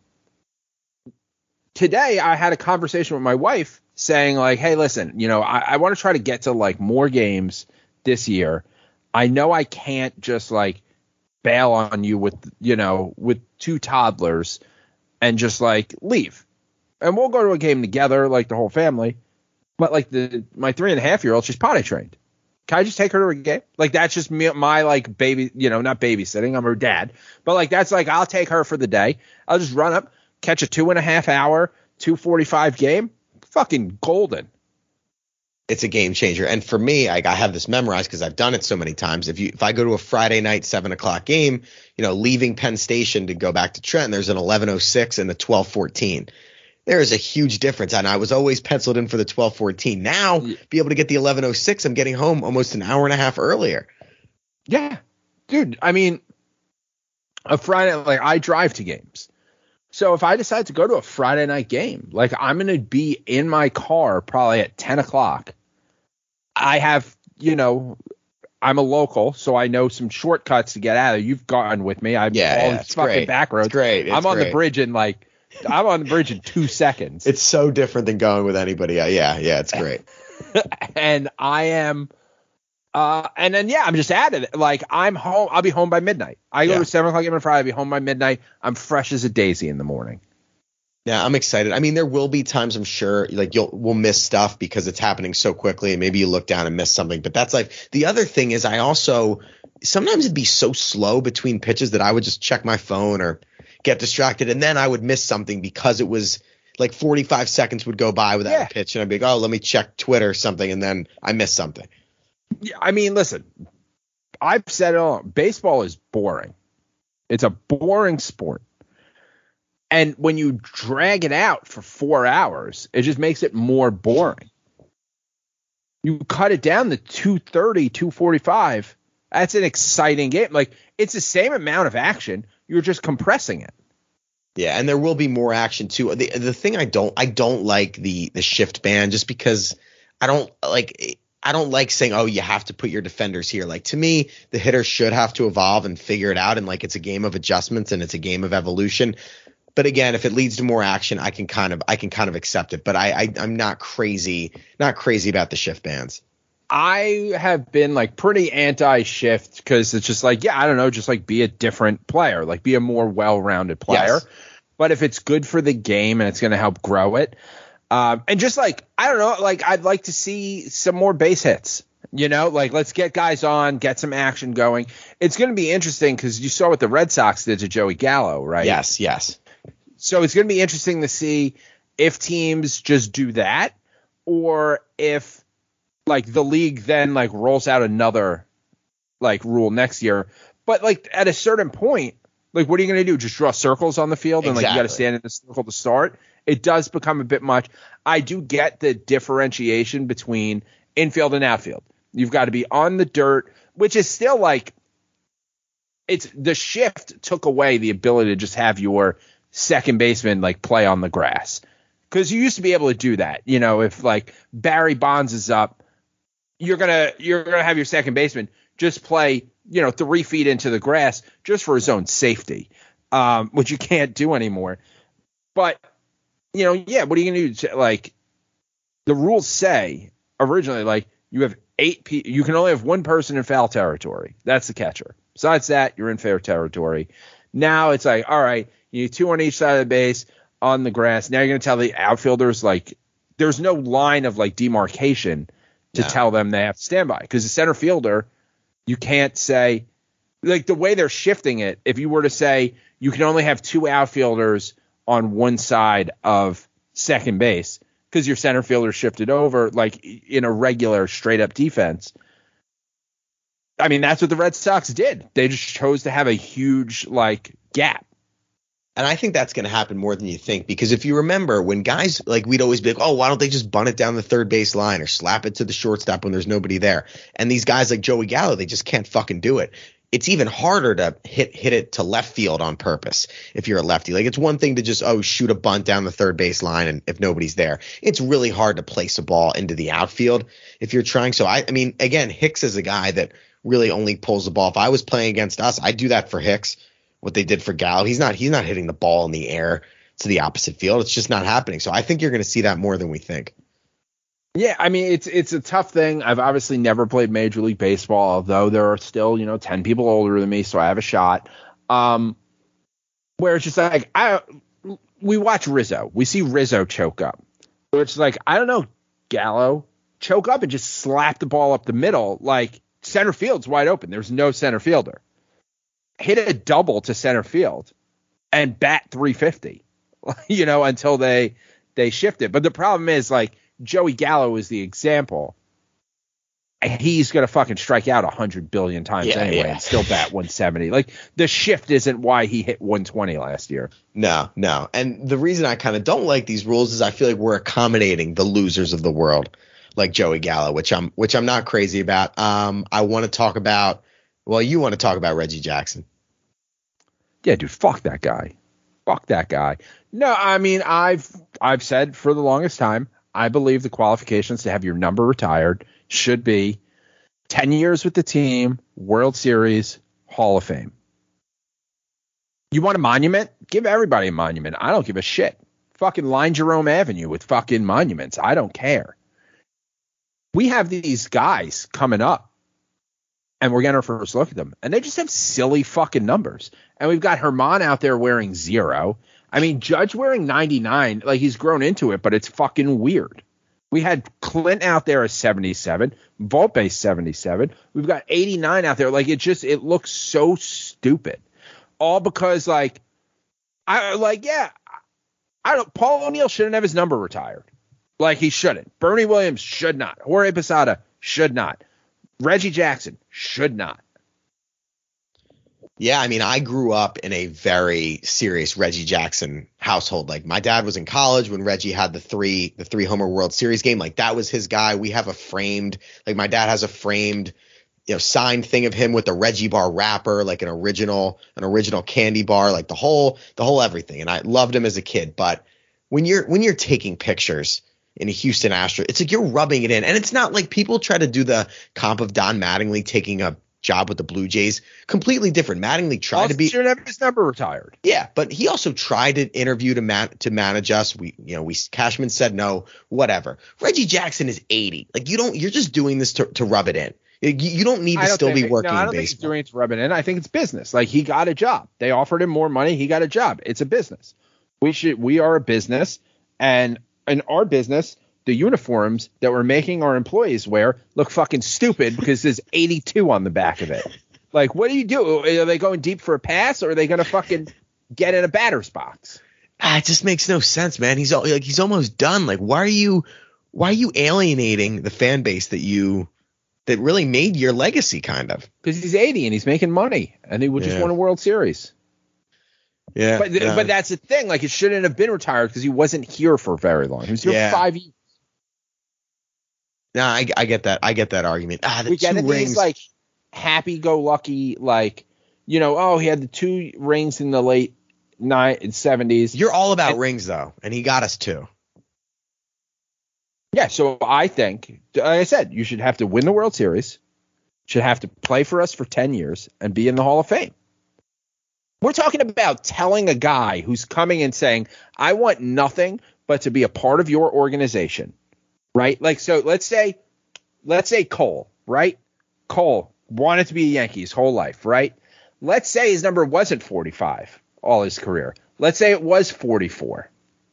Today, I had a conversation with my wife saying, like, hey, listen, you know, I, I want to try to get to, like, more games this year. I know I can't just, like, bail on you with, you know, with two toddlers and just, like, leave. And we'll go to a game together, like, the whole family. But, like, the my three and a half year old, she's potty trained. Can I just take her to a game? Like, that's just me, my, like, baby, you know, not babysitting. I'm her dad. But, like, that's, like, I'll take her for the day. I'll just run up, catch a two and a half hour, two forty-five game. Fucking golden. It's a game changer. And for me, I, I have this memorized because I've done it so many times. If you if I go to a Friday night seven o'clock game, you know, leaving Penn Station to go back to Trenton, there's an eleven oh six and the twelve fourteen. There is a huge difference. And I was always penciled in for the twelve fourteen. Now, yeah. Be able to get the eleven oh six, I'm getting home almost an hour and a half earlier. Yeah. Dude, I mean, a Friday, like, I drive to games. So if I decide to go to a Friday night game, like, I'm going to be in my car probably at ten o'clock. I have, you know, I'm a local, so I know some shortcuts to get out of. You've gone with me. I'm yeah, all yeah, these fucking great. back roads. It's great. It's I'm on great. the bridge in like, I'm on the bridge in two seconds. It's so different than going with anybody. Yeah, yeah, it's great. And I am, uh, and then yeah, I'm just at it. Like, I'm home. I'll be home by midnight. I go yeah. to seven o'clock game on Friday. I'll be home by midnight. I'm fresh as a daisy in the morning. Yeah, I'm excited. I mean, there will be times, I'm sure, like you'll we'll miss stuff because it's happening so quickly, and maybe you look down and miss something. But that's like the other thing is I also sometimes it'd be so slow between pitches that I would just check my phone or get distracted, and then I would miss something because it was like forty-five seconds would go by without yeah. a pitch, and I'd be like, oh, let me check Twitter or something, and then I missed something. Yeah, I mean, listen, I've said it all. Baseball is boring. It's a boring sport. And when you drag it out for four hours, it just makes it more boring. You cut it down to two thirty, two forty-five. That's an exciting game. Like, it's the same amount of action. You're just compressing it. Yeah, and there will be more action too. The the thing I don't I don't like the the shift ban just because I don't like I don't like saying, oh, you have to put your defenders here. Like, to me, the hitter should have to evolve and figure it out. And like, it's a game of adjustments and it's a game of evolution. But again, if it leads to more action, I can kind of I can kind of accept it. But I, I I'm not crazy, not crazy about the shift bands. I have been like pretty anti-shift because it's just like, yeah, I don't know, just like be a different player, like be a more well-rounded player. Yes. But if it's good for the game and it's going to help grow it, um, and just like, I don't know, like I'd like to see some more base hits. You know, like let's get guys on, get some action going. It's going to be interesting because you saw what the Red Sox did to Joey Gallo, right? Yes, yes. So it's going to be interesting to see if teams just do that or if like the league then like rolls out another like rule next year. But like at a certain point, like what are you going to do? Just draw circles on the field and like you got to stand in the circle to start? It does become a bit much. I do get the differentiation between infield and outfield. You've got to be on the dirt, which is still like it's the shift took away the ability to just have your second baseman like play on the grass, because you used to be able to do that. You know, if like Barry Bonds is up, you're gonna you're gonna have your second baseman just play, you know, three feet into the grass just for his own safety, um, which you can't do anymore. But you know, yeah, what are you gonna do? Like the rules say originally, like you have eight people, you can only have one person in foul territory. That's the catcher. Besides that, you're in fair territory. Now it's like, all right, you need two on each side of the base on the grass. Now you're going to tell the outfielders, like, there's no line of, like, demarcation to no. tell them they have to stand by. Because the center fielder, you can't say, like, the way they're shifting it, if you were to say you can only have two outfielders on one side of second base because your center fielder shifted over, like, in a regular straight-up defense, I mean, that's what the Red Sox did. They just chose to have a huge, like, gap. And I think that's going to happen more than you think, because if you remember when guys like we'd always be like, oh, why don't they just bunt it down the third base line or slap it to the shortstop when there's nobody there? And these guys like Joey Gallo, they just can't fucking do it. It's even harder to hit hit it to left field on purpose if you're a lefty. Like it's one thing to just, oh, shoot a bunt down the third base line and if nobody's there. It's really hard to place a ball into the outfield if you're trying. So, I, I mean, again, Hicks is a guy that really only pulls the ball. If I was playing against us, I'd do that for Hicks. What they did for Gallo, he's not he's not hitting the ball in the air to the opposite field. It's just not happening. So I think you're going to see that more than we think. Yeah, I mean, it's it's a tough thing. I've obviously never played Major League Baseball, although there are still, you know, ten people older than me, so I have a shot. Um, where it's just like, I we watch Rizzo. We see Rizzo choke up. Where it's like, I don't know, Gallo, choke up and just slap the ball up the middle. Like, center field's wide open. There's no center fielder. Hit a double to center field and bat three fifty, you know, until they they shift it. But the problem is, like, Joey Gallo is the example. And he's going to fucking strike out one hundred billion times yeah, anyway yeah. and still bat one seventy. Like, the shift isn't why he hit one twenty last year. No, no. And the reason I kind of don't like these rules is I feel like we're accommodating the losers of the world, like Joey Gallo, which I'm which I'm not crazy about. Um, I want to talk about, well, you want to talk about Reggie Jackson. Yeah, dude, fuck that guy. Fuck that guy. No, I mean, I've I've said for the longest time, I believe the qualifications to have your number retired should be ten years with the team, World Series, Hall of Fame. You want a monument? Give everybody a monument. I don't give a shit. Fucking line Jerome Avenue with fucking monuments. I don't care. We have these guys coming up, and we're getting our first look at them, and they just have silly fucking numbers. And we've got Herman out there wearing zero. I mean, Judge wearing ninety-nine, like he's grown into it, but it's fucking weird. We had Clint out there as seventy-seven, Volpe seventy-seven. We've got eighty-nine out there. Like, it just, it looks so stupid. All because, like, I like, yeah, I don't, Paul O'Neill shouldn't have his number retired. Like, he shouldn't. Bernie Williams should not. Jorge Posada should not. Reggie Jackson should not. Yeah, I mean, I grew up in a very serious Reggie Jackson household. Like, my dad was in college when Reggie had the three the three homer World Series game. Like, that was his guy. We have a framed, like, my dad has a framed, you know, signed thing of him with a Reggie bar wrapper, like an original an original candy bar, like the whole the whole everything. And I loved him as a kid. But when you're when you're taking pictures in a Houston Astros. It's like you're rubbing it in. And it's not like people try to do the comp of Don Mattingly taking a job with the Blue Jays. Completely different. Mattingly tried also to be should have his number retired. Yeah, but he also tried to interview to man to manage us. We you know, we Cashman said no, whatever. Reggie Jackson is eighty. Like you don't you're just doing this to, to rub it in. You, you don't need to don't still think, be working no, I in don't think he's baseball. doing it to rub it in. I think it's business. Like he got a job. They offered him more money. He got a job. It's a business. We should we are a business, and in our business, the uniforms that we're making our employees wear look fucking stupid because there's eighty-two on the back of it. Like, what do you do? Are they going deep for a pass, or are they going to fucking get in a batter's box? Ah, it just makes no sense, man. He's al- like he's almost done. Like, why are you why are you alienating the fan base that you that really made your legacy, kind of? Because he's eighty and he's making money, and he would just Yeah. won a World Series. Yeah, But th- yeah. but that's the thing. Like, it shouldn't have been retired because he wasn't here for very long. He was here Yeah. for five years. Nah, I, I get that. I get that argument. Ah, the We get two it. rings. He's like happy-go-lucky, like, you know, oh, he had the two rings in the late nine seventies. You're all about and- rings, though, and he got us two. Yeah, so I think, like I said, you should have to win the World Series, should have to play for us for ten years, and be in the Hall of Fame. We're talking about telling a guy who's coming and saying, I want nothing but to be a part of your organization, right? Like, so let's say, let's say Cole, right? Cole wanted to be a Yankee his whole life, right? Let's say his number wasn't forty-five all his career. Let's say it was forty-four.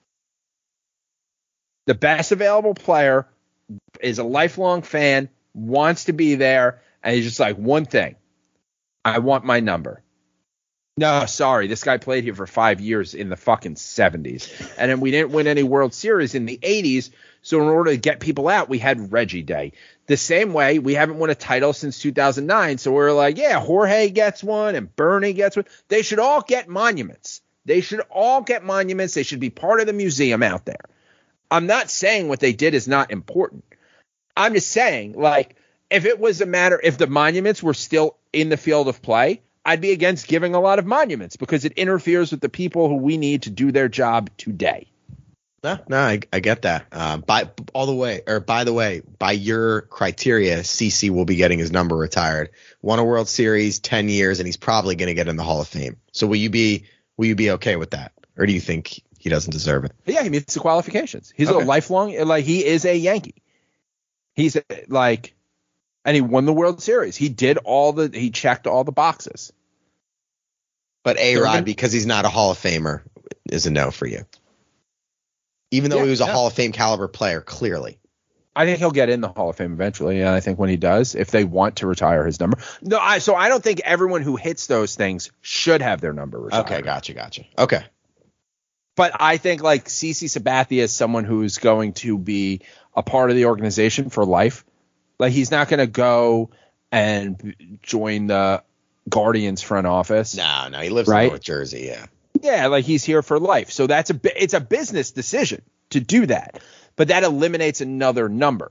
The best available player is a lifelong fan, wants to be there, and he's just like, one thing, I want my number. No, sorry, this guy played here for five years in the fucking seventies. And then we didn't win any World Series in the eighties, so in order to get people out, we had Reggie Day. The same way, we haven't won a title since two thousand nine, so we're like, yeah, Jorge gets one and Bernie gets one. They should all get monuments. They should all get monuments. They should be part of the museum out there. I'm not saying what they did is not important. I'm just saying, like, if it was a matter, if the monuments were still in the field of play, I'd be against giving a lot of monuments because it interferes with the people who we need to do their job today. No, no, I, I get that. Uh, by all the way, or by the way, by your criteria, C C will be getting his number retired. Won a World Series, ten years, and he's probably going to get in the Hall of Fame. So will you be will you be okay with that, or do you think he doesn't deserve it? Yeah, he meets the qualifications. He's Okay. a lifelong, like he is a Yankee. He's a, like, and he won the World Series. He did all the, he checked all the boxes. But A They're Rod, gonna- because he's not a Hall of Famer, is a no for you. Even though Yeah, he was a yeah. Hall of Fame caliber player, clearly. I think he'll get in the Hall of Fame eventually, and I think when he does, if they want to retire his number, no, I so I don't think everyone who hits those things should have their number retired. Okay, gotcha, gotcha. Okay. But I think like CeCe Sabathia is someone who's going to be a part of the organization for life. Like he's not going to go and b- join the Guardians front office. No, no, he lives Right? in North Jersey, yeah. Yeah, like he's here for life. So that's a bu- it's a business decision to do that. But that eliminates another number.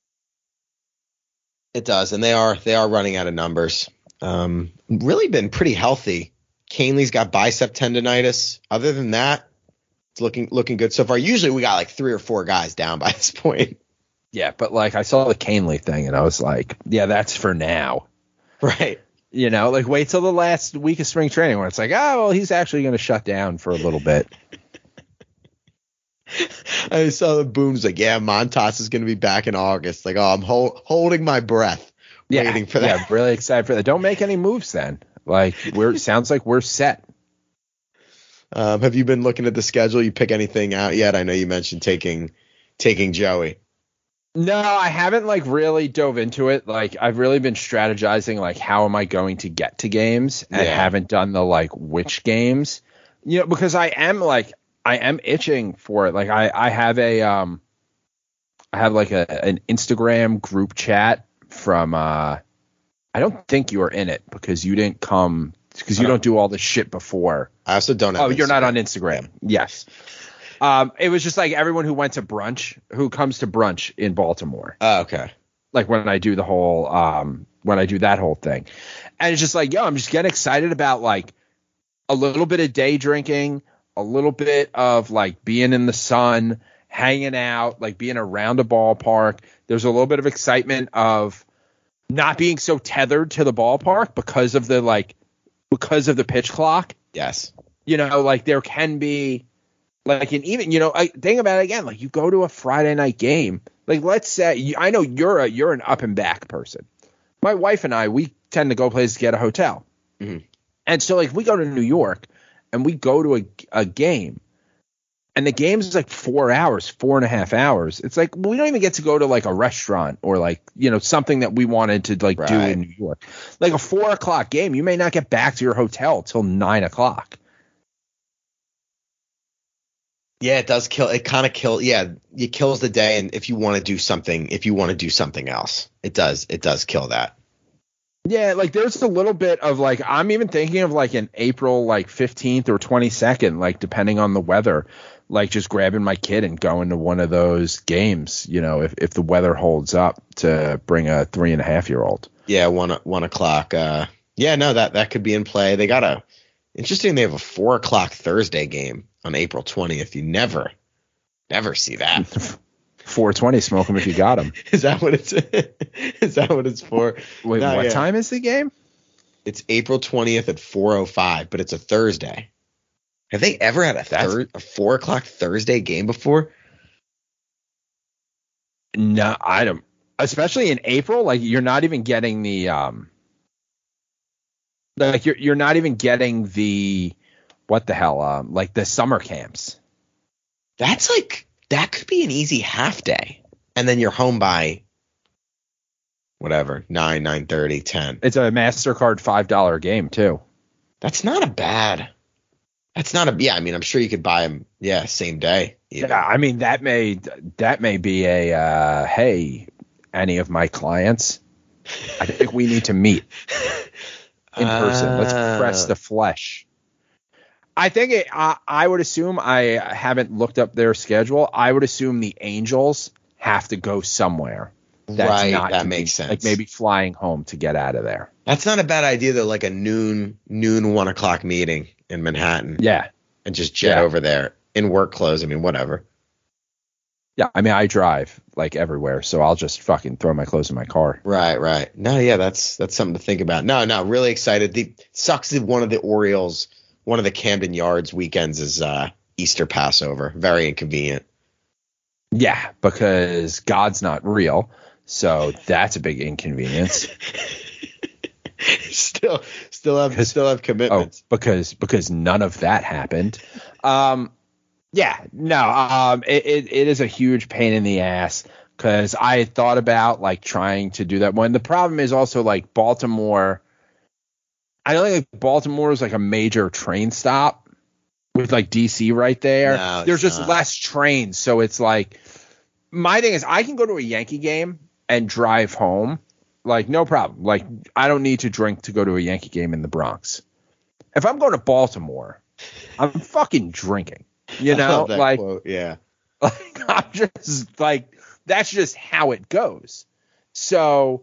It does, and they are they are running out of numbers. Um, really been pretty healthy. Canley's got bicep tendonitis. Other than that, it's looking looking good so far. Usually we got like three or four guys down by this point. Yeah, but like I saw the Canely thing and I was like, yeah, that's for now. Right. You know, like wait till the last week of spring training where it's like, oh, well, he's actually going to shut down for a little bit. I saw the Booms like, yeah, Montas is going to be back in August. Like, oh, I'm hol- holding my breath, Yeah, waiting for that. Yeah, really excited for that. Don't make any moves then. Like we're sounds like we're set. Um, have you been looking at the schedule? You pick anything out yet? I know you mentioned taking taking Joey. No, I haven't like really dove into it. Like I've really been strategizing like how am I going to get to games and Yeah. haven't done the like which games. You know, because I am like I am itching for it. Like I I have a um I have like a an Instagram group chat from uh I don't think you are in it because you didn't come because you I don't don't- do all this shit before. I also don't have Oh, you're not Instagram. on Instagram. Yes. Um, it was just like everyone who went to brunch, who comes to brunch in Baltimore, Oh, okay. like when I do the whole, um, when I do that whole thing. And it's just like, yo, I'm just getting excited about like a little bit of day drinking, a little bit of like being in the sun hanging out, like being around a ballpark. There's a little bit of excitement of not being so tethered to the ballpark because of the like because of the pitch clock. Yes. You know, like there can be like an even, you know, I think about it again, like you go to a Friday night game. Like let's say I know you're a you're an up and back person. My wife and I, we tend to go places to get a hotel. Mm-hmm. And so like we go to New York and we go to a, a game and the game is like four hours, four and a half hours. It's like, we don't even get to go to like a restaurant or like, you know, something that we wanted to like right. do in New York. Like a four o'clock game, you may not get back to your hotel till nine o'clock. Yeah, it does kill. It kind of kill. Yeah, it kills the day. And if you want to do something, if you want to do something else, it does. It does kill that. Yeah, like there's a little bit of like, I'm even thinking of like an April like fifteenth or twenty-second, like depending on the weather, like just grabbing my kid and going to one of those games, you know, if, if the weather holds up, to bring a three and a half year old. Yeah, one one o'clock. Uh, yeah, no, that that could be in play. They got a interesting. They have a four o'clock Thursday game on April twentieth. You never, never see that. four twenty, smoke them if you got them. Is that what it's? Is that what it's for? Wait, no, what yeah. time is the game? It's April twentieth at four oh five, but it's a Thursday. Have they ever had a thir- a four o'clock Thursday game before? No, I don't. Especially in April, like you're not even getting the um, like you're you're not even getting the what the hell um, like the summer camps. That's like. That could be an easy half day, and then you're home by whatever nine, nine thirty, ten. It's a MasterCard five dollar game too. That's not a bad. That's not a yeah. I mean, I'm sure you could buy them. Yeah, same day. Even. Yeah, I mean that may that may be a uh, hey, any of my clients. I think we need to meet in person. Let's press the flesh. I think it, I, I would assume, I haven't looked up their schedule. I would assume the Angels have to go somewhere. That's right, not that to makes be, sense. Like maybe flying home to get out of there. That's not a bad idea though. Like a noon, noon, one o'clock meeting in Manhattan. Yeah, and just jet yeah. over there in work clothes. I mean, whatever. Yeah, I mean, I drive like everywhere, so I'll just fucking throw my clothes in my car. Right, right. No, yeah, that's that's something to think about. No, no, really excited. The sucks that one of the Orioles. One of the Camden Yards weekends is uh, Easter Passover. Very inconvenient. Yeah, because God's not real, so that's a big inconvenience. still, still have, still have commitments. Oh, because because none of that happened. Um, yeah, no, um, it, it it is a huge pain in the ass because I had thought about like trying to do that one. The problem is also like Baltimore. I don't think like Baltimore is like a major train stop with like D C right there. No, There's just not. less trains. So it's like, my thing is I can go to a Yankee game and drive home. Like no problem. Like I don't need to drink to go to a Yankee game in the Bronx. If I'm going to Baltimore, I'm fucking drinking, you I know, love that like, quote. Yeah. like I'm just like, that's just how it goes. So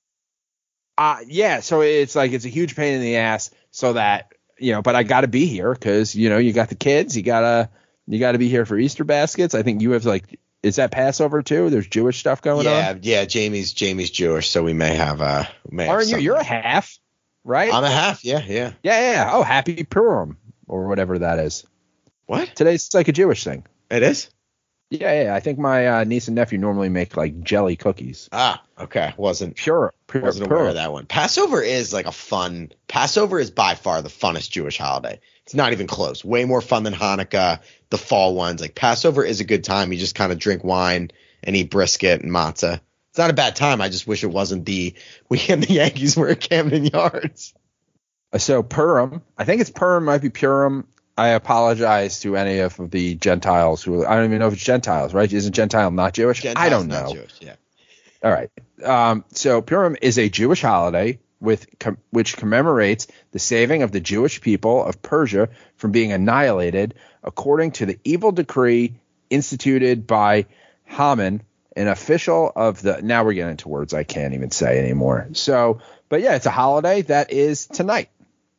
Uh, yeah, so it's like it's a huge pain in the ass. So that, you know, but I got to be here because, you know, you got the kids. You gotta you got to be here for Easter baskets. I think you have like, is that Passover too? There's Jewish stuff going yeah, on. Yeah, Jamie's Jamie's Jewish, so we may have uh, we may have Aren't you? something. You're a half, right? I'm a half. Yeah, yeah. yeah, yeah. Oh, happy Purim or whatever that is. What? Today's like a Jewish thing. It is? Yeah, yeah. I think my uh, niece and nephew normally make like jelly cookies. Ah, okay. Wasn't Pure, pure wasn't aware of that one. Passover is like a fun. Passover is by far the funnest Jewish holiday. It's not even close. Way more fun than Hanukkah, the fall ones. Like Passover is a good time. You just kind of drink wine and eat brisket and matzah. It's not a bad time. I just wish it wasn't the weekend the Yankees were at Camden Yards. So Purim, I think it's Purim, might be Purim. I apologize to any of the Gentiles who, I don't even know if it's Gentiles, right? Isn't Gentile not Jewish? Gentiles, I don't not know. Jewish, yeah. All right. Um, so Purim is a Jewish holiday with com- which commemorates the saving of the Jewish people of Persia from being annihilated according to the evil decree instituted by Haman, an official of the – now we're getting into words I can't even say anymore. So, but yeah, it's a holiday that is tonight.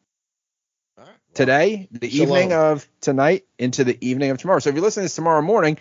Today, the Shalom. evening of tonight into the evening of tomorrow. So if you listen to this tomorrow morning,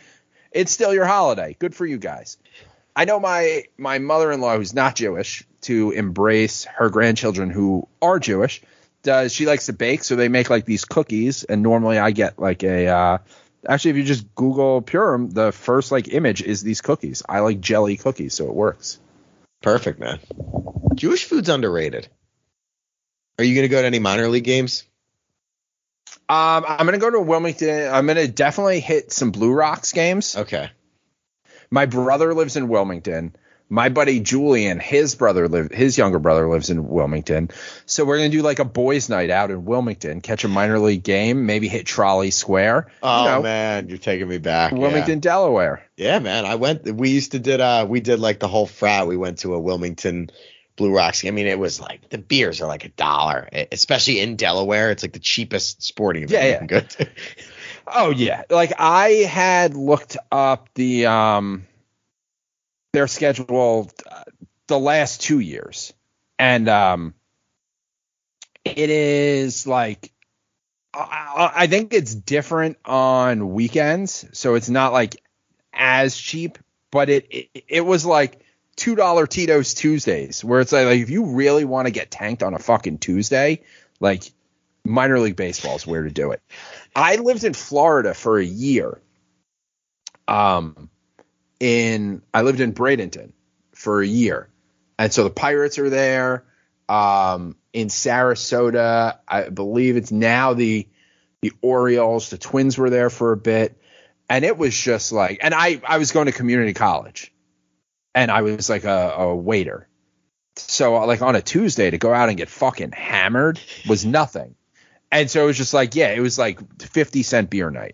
It's still your holiday. Good for you guys. I know my my mother-in-law, who's not Jewish, to embrace her grandchildren who are Jewish, does she likes to bake, so they make like these cookies, and normally I get like a uh, actually if you just Google Purim, the first like image is these cookies. I like jelly cookies, so it works. Perfect, man. Jewish food's underrated. Are you gonna go to any minor league games? Um, I'm gonna go to Wilmington. I'm gonna definitely hit some Blue Rocks games. Okay. My brother lives in Wilmington. My buddy Julian, his brother live, his younger brother lives in Wilmington. So we're gonna do like a boys' night out in Wilmington, catch a minor league game, maybe hit Trolley Square. Oh you know, man, you're taking me back. Wilmington, yeah. Delaware. Yeah, man. I went. We used to did. Uh, we did like the whole frat. We went to a Wilmington Blue Rocks. I mean, it was like the beers are like a dollar, especially in Delaware. It's like the cheapest sporting event. Yeah, yeah. You can go to. Oh yeah, like I had looked up the um their schedule uh, the last two years, and um it is like I, I think it's different on weekends, so it's not like as cheap, but it it, it was like two dollar Tito's Tuesdays, where it's like, like if you really want to get tanked on a fucking Tuesday, like minor league baseball is where to do it. I lived in Florida for a year. Um, in I lived in Bradenton for a year, and so the Pirates are there. Um, in Sarasota, I believe it's now the the Orioles. The Twins were there for a bit, and it was just like, and I I was going to community college, and I was like a, a waiter. So like on a Tuesday to go out and get fucking hammered was nothing. And so it was just like, yeah, it was like fifty cent beer night.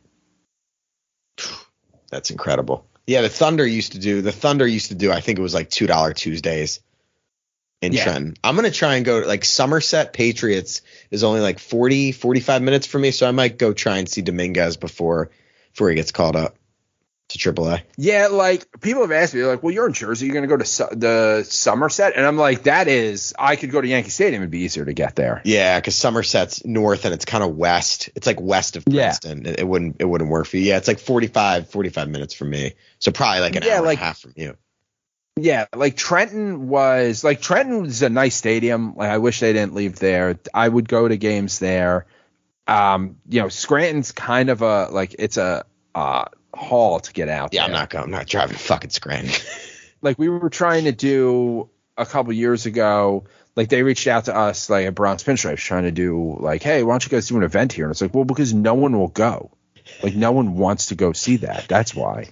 That's incredible. Yeah, the Thunder used to do, the Thunder used to do, I think it was like two dollar Tuesdays in Yeah. Trenton. I'm going to try and go to like Somerset Patriots is only like forty, forty-five minutes for me. So I might go try and see Dominguez before, before he gets called up to triple A. Yeah, like people have asked me, they're like, well, you're in Jersey, you're going to go to Su- the Somerset? And I'm like, that is, I could go to Yankee Stadium, it'd be easier to get there. Yeah, because Somerset's north and it's kind of west. It's like west of Yeah. Princeton. It, it wouldn't it wouldn't work for you. Yeah, it's like forty-five, forty-five minutes from me. So probably like an Yeah, hour like- and a half from you. Yeah, like Trenton was, like Trenton was a nice stadium. Like I wish they didn't leave there. I would go to games there. Um, you know, Scranton's kind of a, like it's a uh, haul to get out Yeah, there. I'm not going. I'm not driving to fucking Scranton. Like we were trying to do a couple years ago, like they reached out to us like at Bronx Pinstripes trying to do like, hey, why don't you guys do an event here? And it's like, well, because no one will go. Like no one wants to go see that. That's why.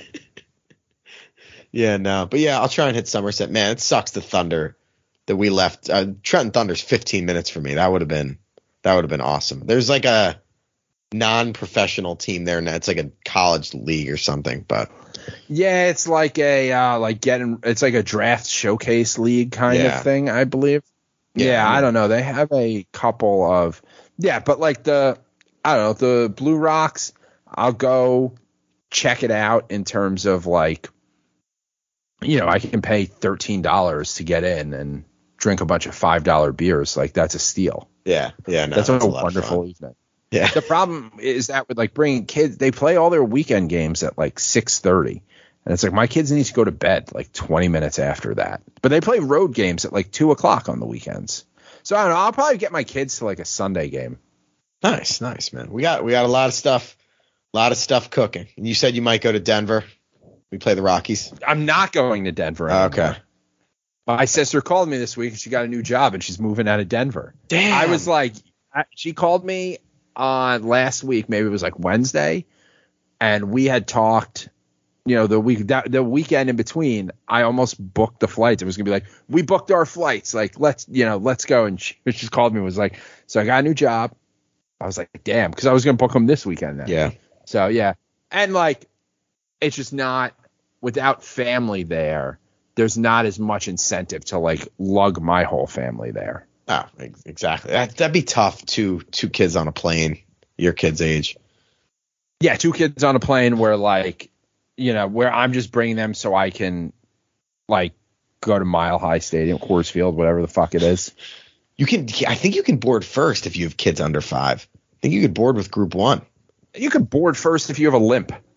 Yeah, no, but yeah, I'll try and hit Somerset. Man, it sucks the Thunder that we left. Uh, Trenton Thunder's fifteen minutes for me. That would have been that would have been awesome. There's like a non-professional team there now. It's like a college league or something, but Yeah, it's like a uh, like getting it's like a draft showcase league kind Yeah. of thing, I believe. Yeah, Yeah, I mean- I don't know. They have a couple of yeah, but like the I don't know, the Blue Rocks, I'll go check it out in terms of like, you know, I can pay thirteen dollars to get in and drink a bunch of five dollar beers. Like that's a steal. yeah, yeah, no, that's, that's a lot of wonderful fun. evening. Yeah, The problem is that with like bringing kids, they play all their weekend games at like six thirty, and it's like my kids need to go to bed like twenty minutes after that. But they play road games at like two o'clock on the weekends. So I don't know. I'll probably get my kids to like a Sunday game. nice, nice, man. We got we got a lot of stuff, a lot of stuff cooking. And you said you might go to Denver. We play the Rockies. I'm not going to Denver anymore. Okay. My sister called me this week and she got a new job and she's moving out of Denver. Damn. I was like, I, she called me on last week, maybe it was like Wednesday, and we had talked, you know, the week that the weekend in between. I almost booked the flights. It was gonna be like, we booked our flights, like let's, you know, let's go. And she just called me and was like, so I got a new job. I was like, damn, because I was gonna book them this weekend then. Yeah. So yeah, and like, it's just not without family there. There's not as much incentive to like lug my whole family there. Oh, ex- exactly. That, that'd be tough. Two two kids on a plane, your kid's age. Yeah, two kids on a plane where like, you know, where I'm just bringing them so I can like go to Mile High Stadium, Coors Field, whatever the fuck it is. You can. I think you can board first if you have kids under five. I think you could board with Group One. You can board first if you have a limp.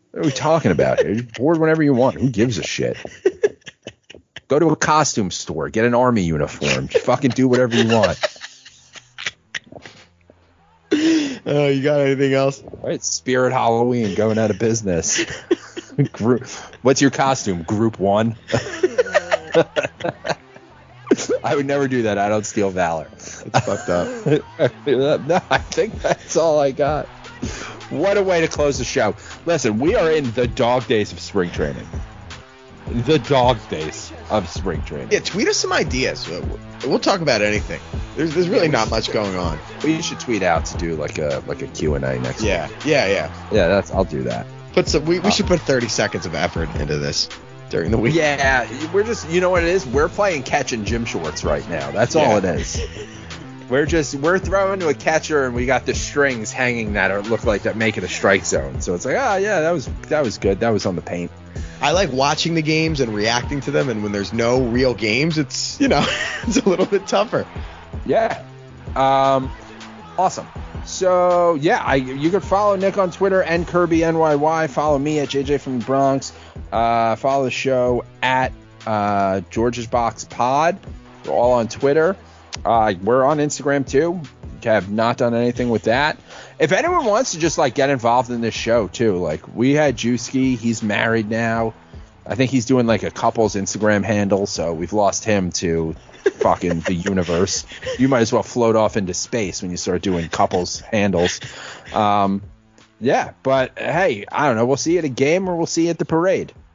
What are we talking about here? You're bored whenever you want. Who gives a shit? Go to a costume store, get an army uniform, fucking do whatever you want. Oh, you got anything else? Right, Spirit Halloween going out of business. Group, what's your costume? Group one. I would never do that. I don't steal valor. It's fucked up. No, I think that's all I got. What a way to close the show. Listen, we are in the dog days of spring training. The dog days of spring training. Yeah, tweet us some ideas. We'll talk about anything. There's there's really not much going on. We should tweet out to do like a like a Q and A next Yeah, week. yeah, yeah. Yeah, that's I'll do that. Put some. We, we should put thirty seconds of effort into this during the week. Yeah, we're just you know what it is? We're playing catch in gym shorts right now. That's all Yeah. it is. We're just we're throwing to a catcher and we got the strings hanging that are look like that make it a strike zone. So it's like, oh yeah, that was that was good. That was on the paint. I like watching the games and reacting to them, and when there's no real games, it's you know it's a little bit tougher. Yeah. Um, awesome. So yeah, I you can follow Nick on Twitter and Kirby N Y Y. Follow me at J J from the Bronx. Uh, follow the show at uh, George's Box Pod. We're all on Twitter. Uh, we're on Instagram too. Have not done anything with that. If anyone wants to just like get involved in this show too, like we had Juski, he's married now. I think he's doing like a couple's Instagram handle, so we've lost him to fucking the universe. You might as well float off into space when you start doing couples handles. Um, yeah, but hey, I don't know. We'll see you at a game or we'll see you at the parade.